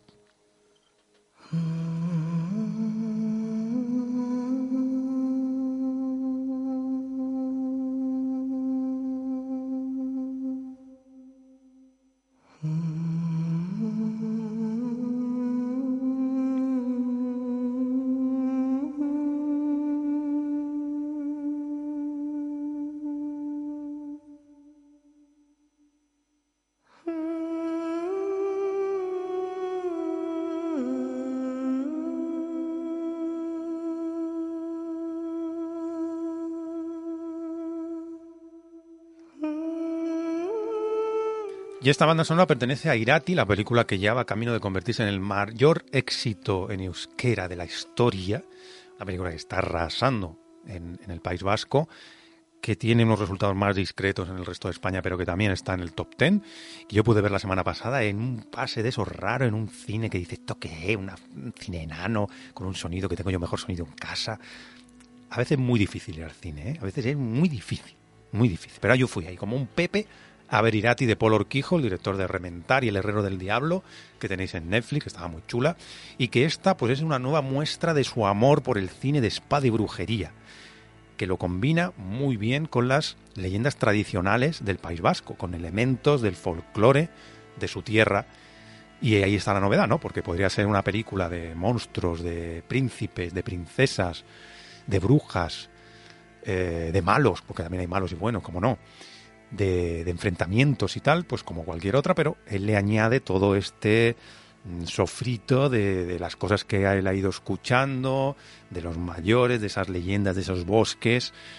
Y esta banda sonora pertenece a Irati, la película que ya va camino de convertirse en el mayor éxito en euskera de la historia. Una película que está arrasando en, en el País Vasco, que tiene unos resultados más discretos en el resto de España, pero que también está en el top ten. Que yo pude ver la semana pasada en un pase de esos raros, en un cine que dice, ¿esto qué es? Una, un cine enano, con un sonido que tengo yo mejor sonido en casa. A veces es muy difícil ir al cine, ¿eh? A veces es muy difícil, muy difícil. Pero yo fui ahí como un Pepe a ver Irati de Paul Orquijo, el director de Rementar y El Herrero del Diablo, que tenéis en Netflix, que estaba muy chula, y que esta pues es una nueva muestra de su amor por el cine de espada y brujería, que lo combina muy bien con las leyendas tradicionales del País Vasco, con elementos del folclore de su tierra. Y ahí está la novedad, ¿no? Porque podría ser una película de monstruos, de príncipes, de princesas, de brujas, eh, de malos, porque también hay malos y buenos, como no, de, de enfrentamientos y tal, pues como cualquier otra, pero él le añade todo este sofrito de, de las cosas que él ha ido escuchando, de los mayores, de esas leyendas, de esos bosques.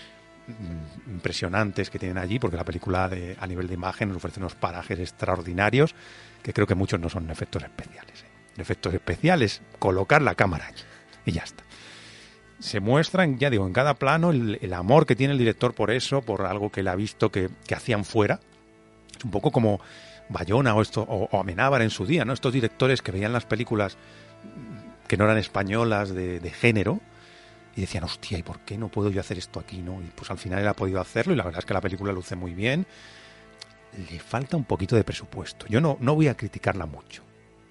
mm, impresionantes que tienen allí, porque la película de, a nivel de imagen nos ofrece unos parajes extraordinarios que creo que muchos no son efectos especiales. ¿eh? Efectos especiales, colocar la cámara allí y ya está. Se muestra, en, ya digo, en cada plano el, el amor que tiene el director por eso, por algo que él ha visto que, que hacían fuera. Es un poco como Bayona o, esto, o, o Amenábar en su día, ¿no? Estos directores que veían las películas que no eran españolas de, de género y decían, hostia, ¿y por qué no puedo yo hacer esto aquí, no? Y pues al final él ha podido hacerlo y la verdad es que la película luce muy bien. Le falta un poquito de presupuesto. Yo no, no voy a criticarla mucho.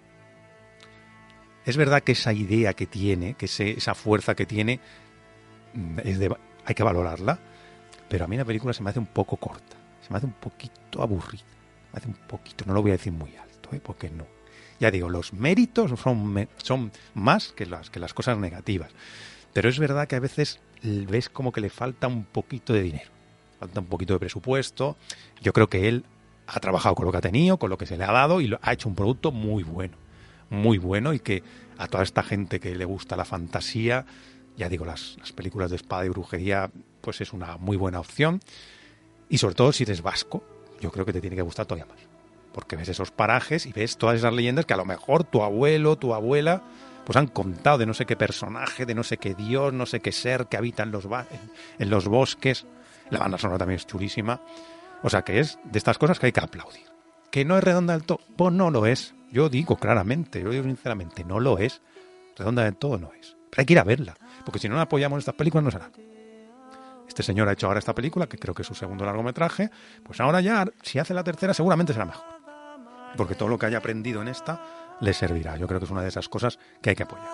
Es verdad que esa idea que tiene, que ese, esa fuerza que tiene, es de, hay que valorarla, pero a mí la película se me hace un poco corta, se me hace un poquito aburrida, me hace un poquito, no lo voy a decir muy alto, ¿eh? Porque no. Ya digo, los méritos son, son más que las, que las cosas negativas, pero es verdad que a veces ves como que le falta un poquito de dinero, falta un poquito de presupuesto. Yo creo que él ha trabajado con lo que ha tenido, con lo que se le ha dado y lo, ha hecho un producto muy bueno. muy bueno y que a toda esta gente que le gusta la fantasía, ya digo, las, las películas de espada y brujería, pues es una muy buena opción. Y sobre todo si eres vasco, yo creo que te tiene que gustar todavía más. Porque ves esos parajes y ves todas esas leyendas que a lo mejor tu abuelo, tu abuela, pues han contado de no sé qué personaje, de no sé qué dios, no sé qué ser que habita en los, en, en los bosques. La banda sonora también es chulísima. O sea que es de estas cosas que hay que aplaudir. ¿Que no es redonda del todo? Pues no lo es. Yo digo claramente, yo digo sinceramente, no lo es. Redonda del todo no es. Pero hay que ir a verla, porque si no apoyamos estas películas no será. Este señor ha hecho ahora esta película, que creo que es su segundo largometraje, pues ahora ya, si hace la tercera, seguramente será mejor. Porque todo lo que haya aprendido en esta le servirá. Yo creo que es una de esas cosas que hay que apoyar.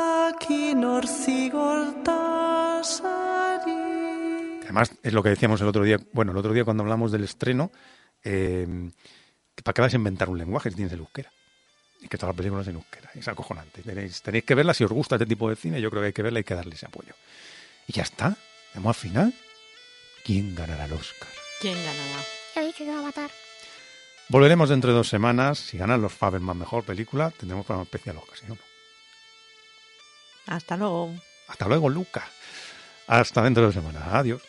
Además, es lo que decíamos el otro día, bueno, el otro día cuando hablamos del estreno, eh, que para qué vas a inventar un lenguaje si tienes el euskera. Y que todas las películas en euskera. Es acojonante. Tenéis, tenéis que verla si os gusta este tipo de cine. Yo creo que hay que verla y hay que darle ese apoyo. Y ya está. Vamos al final. ¿Quién ganará el Oscar? ¿Quién ganará? Ya he dicho yo Avatar. Volveremos dentro de dos semanas. Si ganan los Fabelman mejor película, tendremos programa especial Oscar, ¿sí o no? Hasta luego. Hasta luego, Luca. Hasta dentro de dos semanas. Adiós.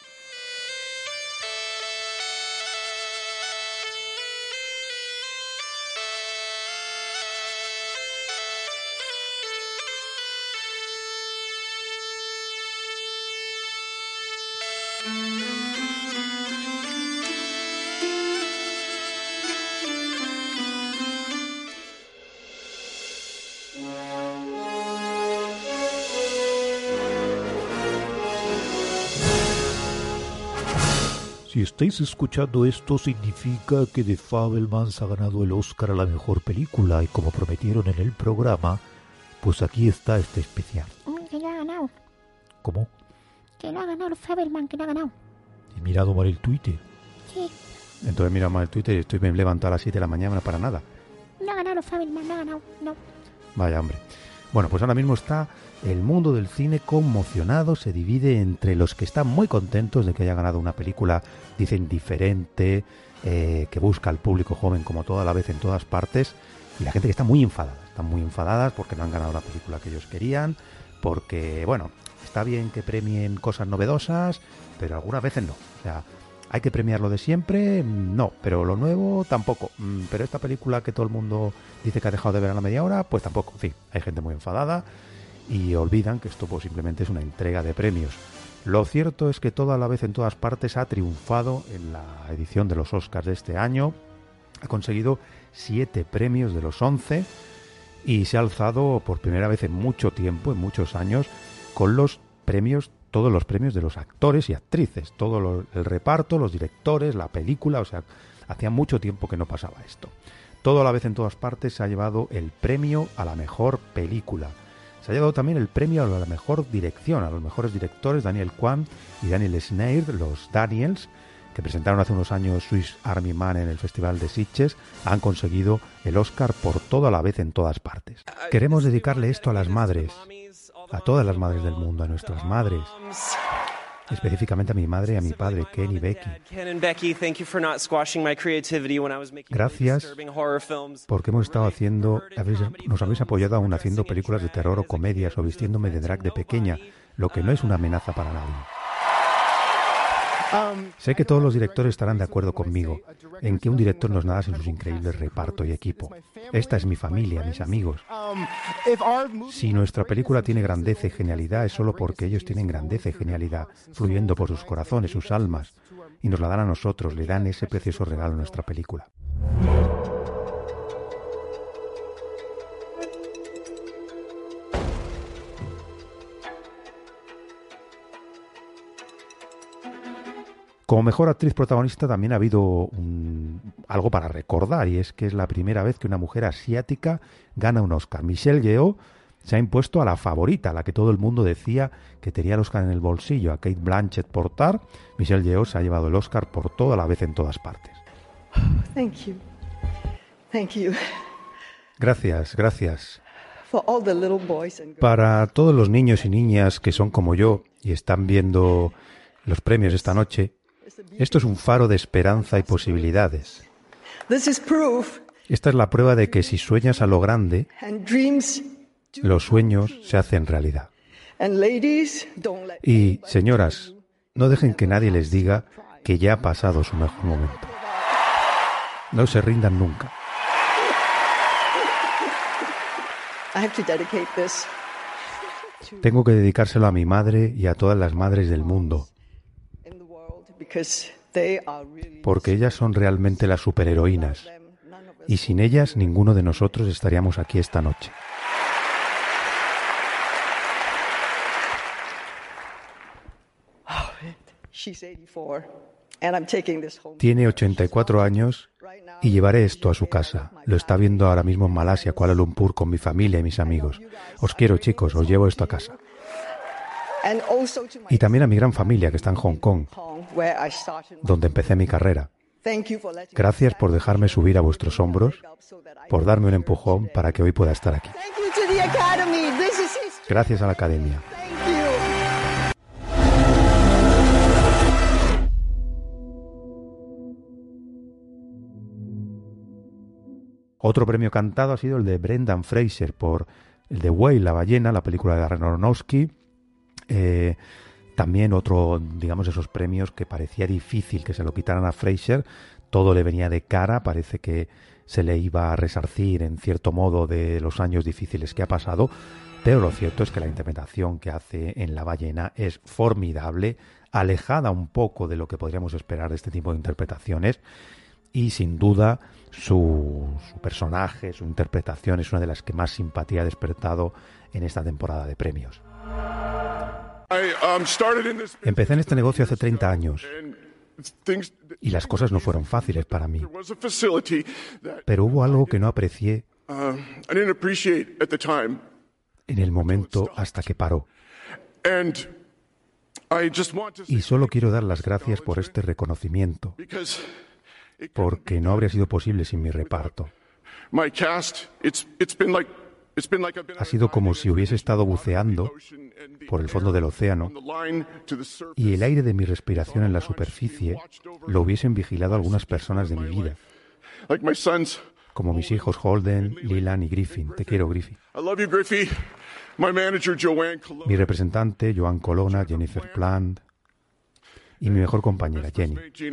Si estáis escuchando esto, significa que The Fabelmans ha ganado el Oscar a la mejor película y como prometieron en el programa, pues aquí está este especial. Que ya ha ganado. ¿Cómo? Que no ha ganado el Fabelman, que no ha ganado. He mirado mal el Twitter. Sí. Entonces mira mal el Twitter y estoy me levanto a las siete de la mañana para nada. No ha ganado el Fabelman, no ha ganado, no. Vaya hombre. Bueno, pues ahora mismo está el mundo del cine conmocionado, se divide entre los que están muy contentos de que haya ganado una película, dicen, diferente, eh, que busca al público joven como toda la vez en todas partes, y la gente que está muy enfadada, están muy enfadadas porque no han ganado la película que ellos querían, porque, bueno, está bien que premien cosas novedosas, pero algunas veces no. O sea, ¿hay que premiar lo de siempre? No, pero lo nuevo tampoco. Pero esta película que todo el mundo dice que ha dejado de ver a la media hora, pues tampoco. En fin, hay gente muy enfadada y olvidan que esto pues simplemente es una entrega de premios. Lo cierto es que toda la vez en todas partes ha triunfado en la edición de los Oscars de este año. Ha conseguido siete premios de los once y se ha alzado por primera vez en mucho tiempo, en muchos años, con los premios, todos los premios de los actores y actrices, todo lo, el reparto, los directores, la película, o sea, hacía mucho tiempo que no pasaba esto. Todo a la vez en todas partes se ha llevado el premio a la mejor película. Se ha llevado también el premio a la mejor dirección, a los mejores directores, Daniel Kwan y Daniel Schneid, los Daniels, que presentaron hace unos años Swiss Army Man en el Festival de Sitges, han conseguido el Oscar por todo a la vez en todas partes. Queremos dedicarle esto a las madres, a todas las madres del mundo, a nuestras madres, específicamente a mi madre y a mi padre, Ken y Becky. Gracias porque hemos estado haciendo, nos habéis apoyado aún haciendo películas de terror o comedias o vistiéndome de drag de pequeña, lo que no es una amenaza para nadie. Sé que todos los directores estarán de acuerdo conmigo en que un director no es nada sin sus increíbles reparto y equipo. Esta es mi familia, mis amigos. Si nuestra película tiene grandeza y genialidad es solo porque ellos tienen grandeza y genialidad fluyendo por sus corazones, sus almas, y nos la dan a nosotros, le dan ese precioso regalo a nuestra película. Como mejor actriz protagonista también ha habido un, algo para recordar, y es que es la primera vez que una mujer asiática gana un Oscar. Michelle Yeoh se ha impuesto a la favorita, a la que todo el mundo decía que tenía el Oscar en el bolsillo, a Cate Blanchett por Tar. Michelle Yeoh se ha llevado el Oscar por todo a la vez en todas partes. Thank you. Thank you. Gracias, gracias. For all the little boys and girls. Para todos los niños y niñas que son como yo y están viendo los premios esta noche, esto es un faro de esperanza y posibilidades. This is proof. Esta es la prueba de que si sueñas a lo grande, And dreams. los sueños se hacen realidad. And ladies, don't let Y, señoras, no dejen que nadie les diga que ya ha pasado su mejor momento. No se rindan nunca. I have to dedicate this. Tengo que dedicárselo a mi madre y a todas las madres del mundo, Because they are really porque ellas son realmente las superheroínas, y sin ellas ninguno de nosotros estaríamos aquí esta noche. She's eighty-four, and I'm taking this home. Tiene ochenta y cuatro años y llevaré esto a su casa. Lo está viendo ahora mismo en Malasia, Kuala Lumpur, con mi familia y mis amigos. Os quiero, chicos, os llevo esto a casa. And also to my Y también a mi gran familia que está en Hong Kong, home, where I started. donde empecé mi carrera. Thank you for letting Gracias por dejarme subir a vuestros hombros, por darme un empujón para que hoy pueda estar aquí. Thank you to the Academy. This is history. Gracias a la Academia. Thank you. Otro premio cantado ha sido el de Brendan Fraser por el de Whale, la ballena, la película de Darren Aronofsky. Eh, también otro, digamos, esos premios que parecía difícil que se lo quitaran a Fraser. Todo le venía de cara, parece que se le iba a resarcir en cierto modo de los años difíciles que ha pasado, pero lo cierto es que la interpretación que hace en La ballena es formidable, alejada un poco de lo que podríamos esperar de este tipo de interpretaciones, y sin duda su, su personaje, su interpretación es una de las que más simpatía ha despertado en esta temporada de premios. Empecé en este negocio hace treinta años y las cosas no fueron fáciles para mí, pero hubo algo que no aprecié en el momento hasta que paró. Y solo quiero dar las gracias por este reconocimiento, porque no habría sido posible sin mi reparto. Ha sido como si hubiese estado buceando por el fondo del océano y el aire de mi respiración en la superficie lo hubiesen vigilado algunas personas de mi vida, como mis hijos Holden, Leland y Griffin. Te quiero, Griffin. Mi representante, Joan Colonna, Jennifer Plant y mi mejor compañera, Jenny.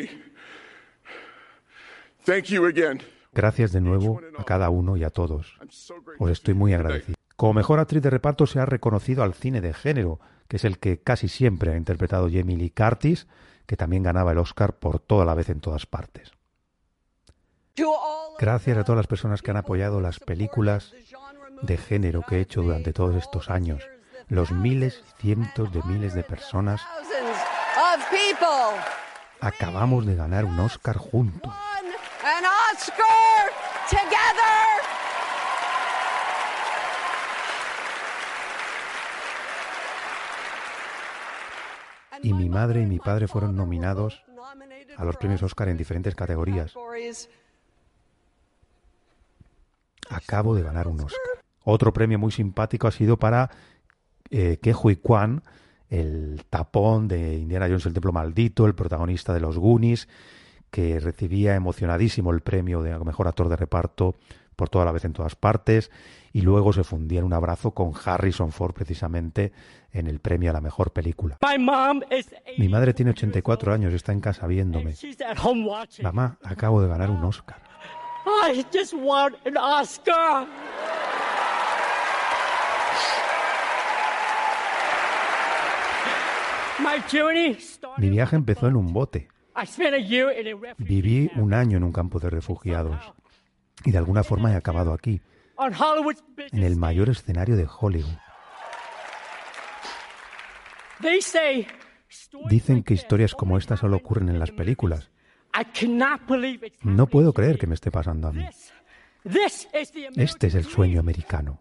Gracias de nuevo a cada uno y a todos. Os estoy muy agradecido. Como mejor actriz de reparto se ha reconocido al cine de género, que es el que casi siempre ha interpretado Jamie Lee Curtis, que también ganaba el Oscar por toda la vez en todas partes. Gracias a todas las personas que han apoyado las películas de género que he hecho durante todos estos años. Los miles, cientos de miles de personas. Acabamos de ganar un Oscar juntos. An Oscar together. Y mi madre y mi padre fueron nominados a los premios Oscar en diferentes categorías. Acabo de ganar un Oscar. Otro premio muy simpático ha sido para eh, Ke Huy Quan, el tapón de Indiana Jones, el templo maldito, el protagonista de los Goonies, que recibía emocionadísimo el premio de mejor actor de reparto por Toda la vez en todas partes, y luego se fundía en un abrazo con Harrison Ford precisamente en el premio a la mejor película. Mi madre tiene ochenta y cuatro años y está en casa viéndome. Mamá, acabo de ganar un Oscar. I just won an Oscar. My journey started. Mi viaje empezó en un bote. I spent a year in a refugee Viví un año en un campo de refugiados y de alguna forma he acabado aquí, on Hollywood's business. en el mayor escenario de Hollywood. They say Dicen que historias como esta solo ocurren en las películas. I cannot believe it's No puedo creer que me esté pasando a mí. This is the Este es el sueño americano.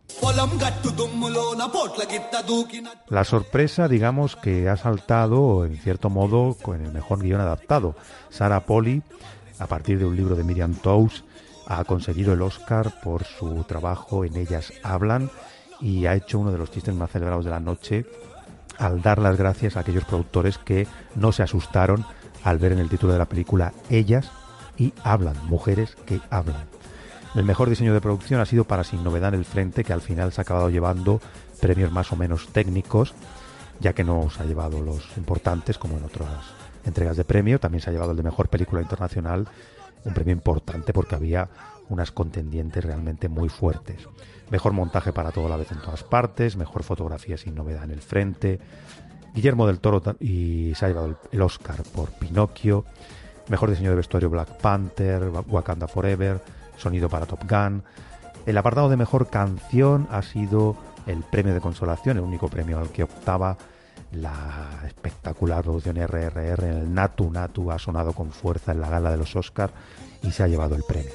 La sorpresa, digamos, que ha saltado, en cierto modo, con el mejor guión adaptado. Sarah Polley, a partir de un libro de Miriam Toews, ha conseguido el Oscar por su trabajo en Ellas hablan y ha hecho uno de los chistes más celebrados de la noche al dar las gracias a aquellos productores que no se asustaron al ver en el título de la película Ellas y hablan, mujeres que hablan. El mejor diseño de producción ha sido para Sin novedad en el frente, que al final se ha acabado llevando premios más o menos técnicos, ya que no se ha llevado los importantes como en otras entregas de premio. También se ha llevado el de mejor película internacional, un premio importante porque había unas contendientes realmente muy fuertes. Mejor montaje para Toda la vez en todas partes, mejor fotografía Sin novedad en el frente. Guillermo del Toro y se ha llevado el Oscar por Pinocchio. Mejor diseño de vestuario Black Panther, Wakanda Forever, sonido para Top Gun. El apartado de mejor canción ha sido el premio de consolación, el único premio al que optaba la espectacular producción R R R en el Natu Natu. Ha sonado con fuerza en la gala de los Oscar y se ha llevado el premio.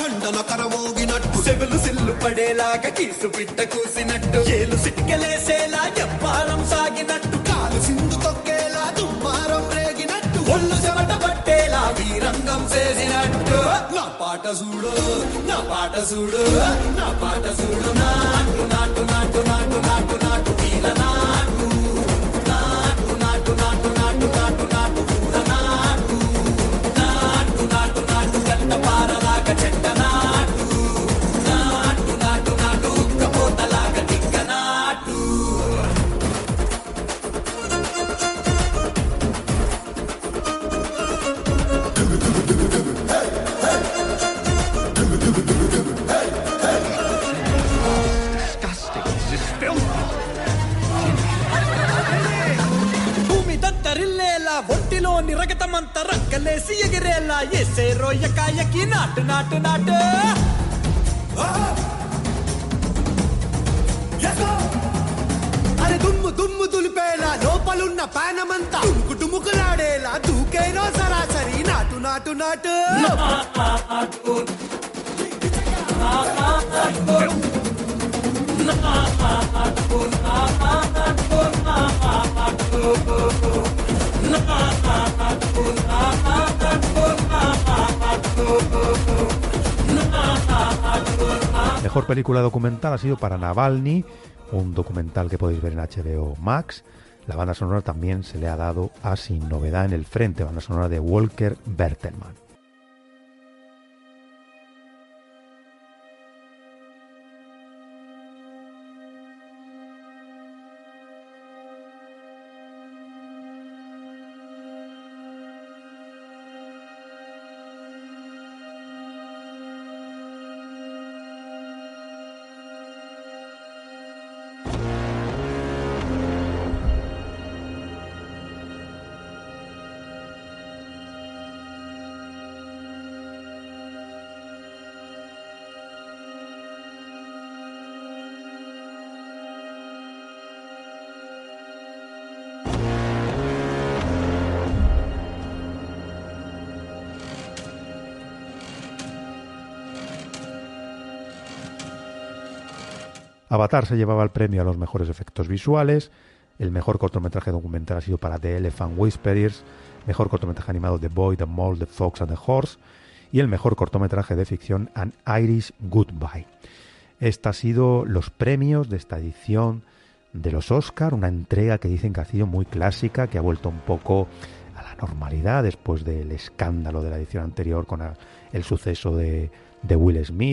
ఒళ్ళు చెమట పట్టేలా వీరంగం చేసినట్టు నా పాట చూడు నా పాట చూడు నా పాట చూడు నాటు నాటు నాటు నాటు నాటు నాటు వీల నాటు నాటు నాటు నాటు నాటు నాటు నాటు పూల నాటు నాటు నాటు నాటు గంట పారలాగా చెట్ట నాటు నాటు నాటు నాటు ఉక్కపోతలాగా దిగ్గ నాటు. ఒంటిలోని రగతమంతా రక్కలేసి ఎగిరేలా ఎసే రోయకాయకి నాటు నాటు నాటు. అరే దుమ్ము దుమ్ము దులిపేలా లోపలున్న పానమంతా తుముకు టుముకులాడేలా దూకేనో సరాసరి నాటు నాటు నాటు. Mejor película documental ha sido para Navalny, un documental que podéis ver en H B O Max. La banda sonora también se le ha dado a Sin novedad en el frente, banda sonora de Walker Bertelmann. Avatar se llevaba el premio a los mejores efectos visuales. El mejor cortometraje documental ha sido para The Elephant Whisperers. Mejor cortometraje animado The Boy, The Mole, The Fox and the Horse. Y el mejor cortometraje de ficción An Irish Goodbye. Estos han sido los premios de esta edición de los Oscar. Una entrega que dicen que ha sido muy clásica, que ha vuelto un poco a la normalidad después del escándalo de la edición anterior con el suceso de, de Will Smith,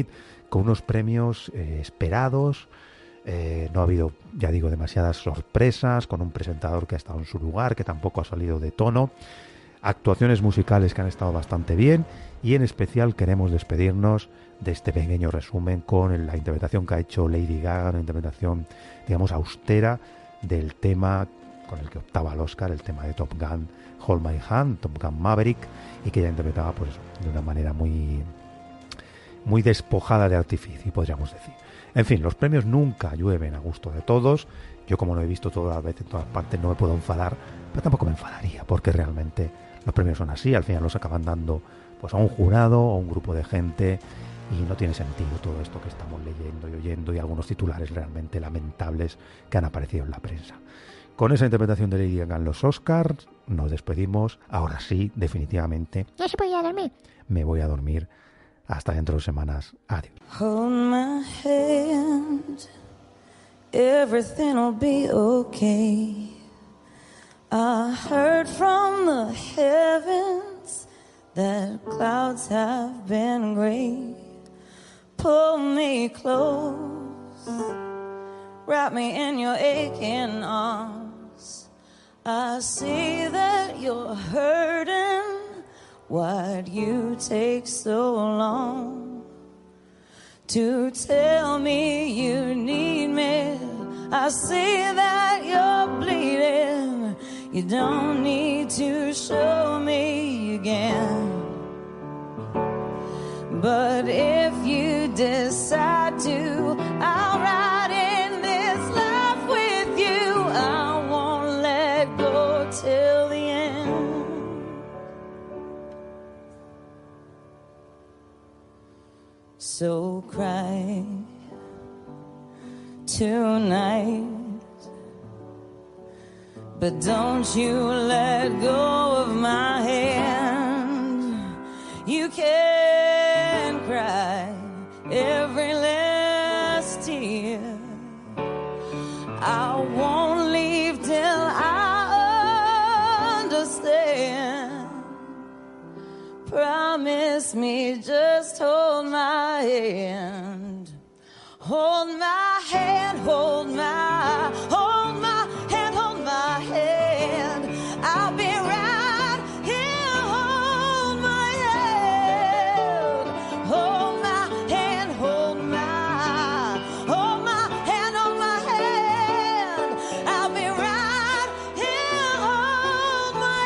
con unos premios eh, esperados. Eh, no ha habido, ya digo, demasiadas sorpresas, con un presentador que ha estado en su lugar, que tampoco ha salido de tono, actuaciones musicales que han estado bastante bien, y en especial queremos despedirnos de este pequeño resumen con la interpretación que ha hecho Lady Gaga, una interpretación, digamos, austera del tema con el que optaba al Oscar, el tema de Top Gun, Hold My Hand, Top Gun Maverick, y que ella interpretaba pues de una manera muy, muy despojada de artificio, podríamos decir. En fin, los premios nunca llueven a gusto de todos. Yo, como lo he visto todas las veces en todas partes, no me puedo enfadar, pero tampoco me enfadaría, porque realmente los premios son así. Al final los acaban dando pues a un jurado o a un grupo de gente, y no tiene sentido todo esto que estamos leyendo y oyendo, y algunos titulares realmente lamentables que han aparecido en la prensa. Con esa interpretación de Lady Gaga en los Oscars, nos despedimos. Ahora sí, definitivamente. Ya se puede ir a dormir. Me voy a dormir. Hasta dentro de semanas. Adiós. Hold my hand, everything'll be okay. I heard from the heavens that clouds have been gray. Pull me close, wrap me in your aching arms. I see that you're hurting. Why'd you take so long to tell me you need me? I see that you're bleeding. You don't need to show me again. But if you decide to, I'll ride in this life with you. I won't let go till the end. So cry tonight, but don't you let go of my hand. You can cry every last tear. I won't leave till I understand. Promise me, just hold my hand. Hold my hand, hold my, hold my hand, hold my hand. I'll be right here, hold my hand. Hold my hand, hold my, hold my hand, hold my hand. I'll be right here, hold my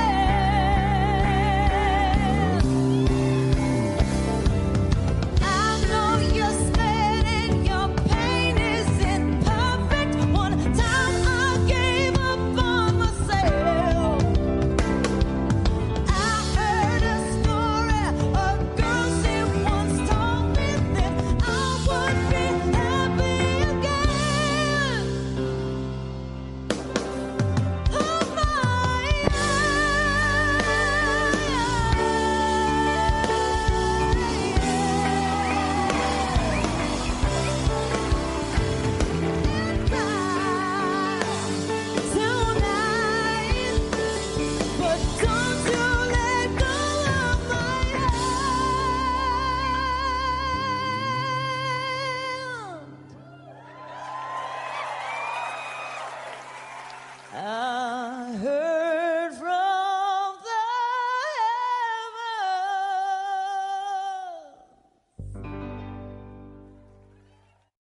hand. I know you're scared and your pain isn't perfect. One time I gave up on myself. I heard a story, a girl she once told me that I would be happy again. Hold my tonight, but don't you let go of my hand.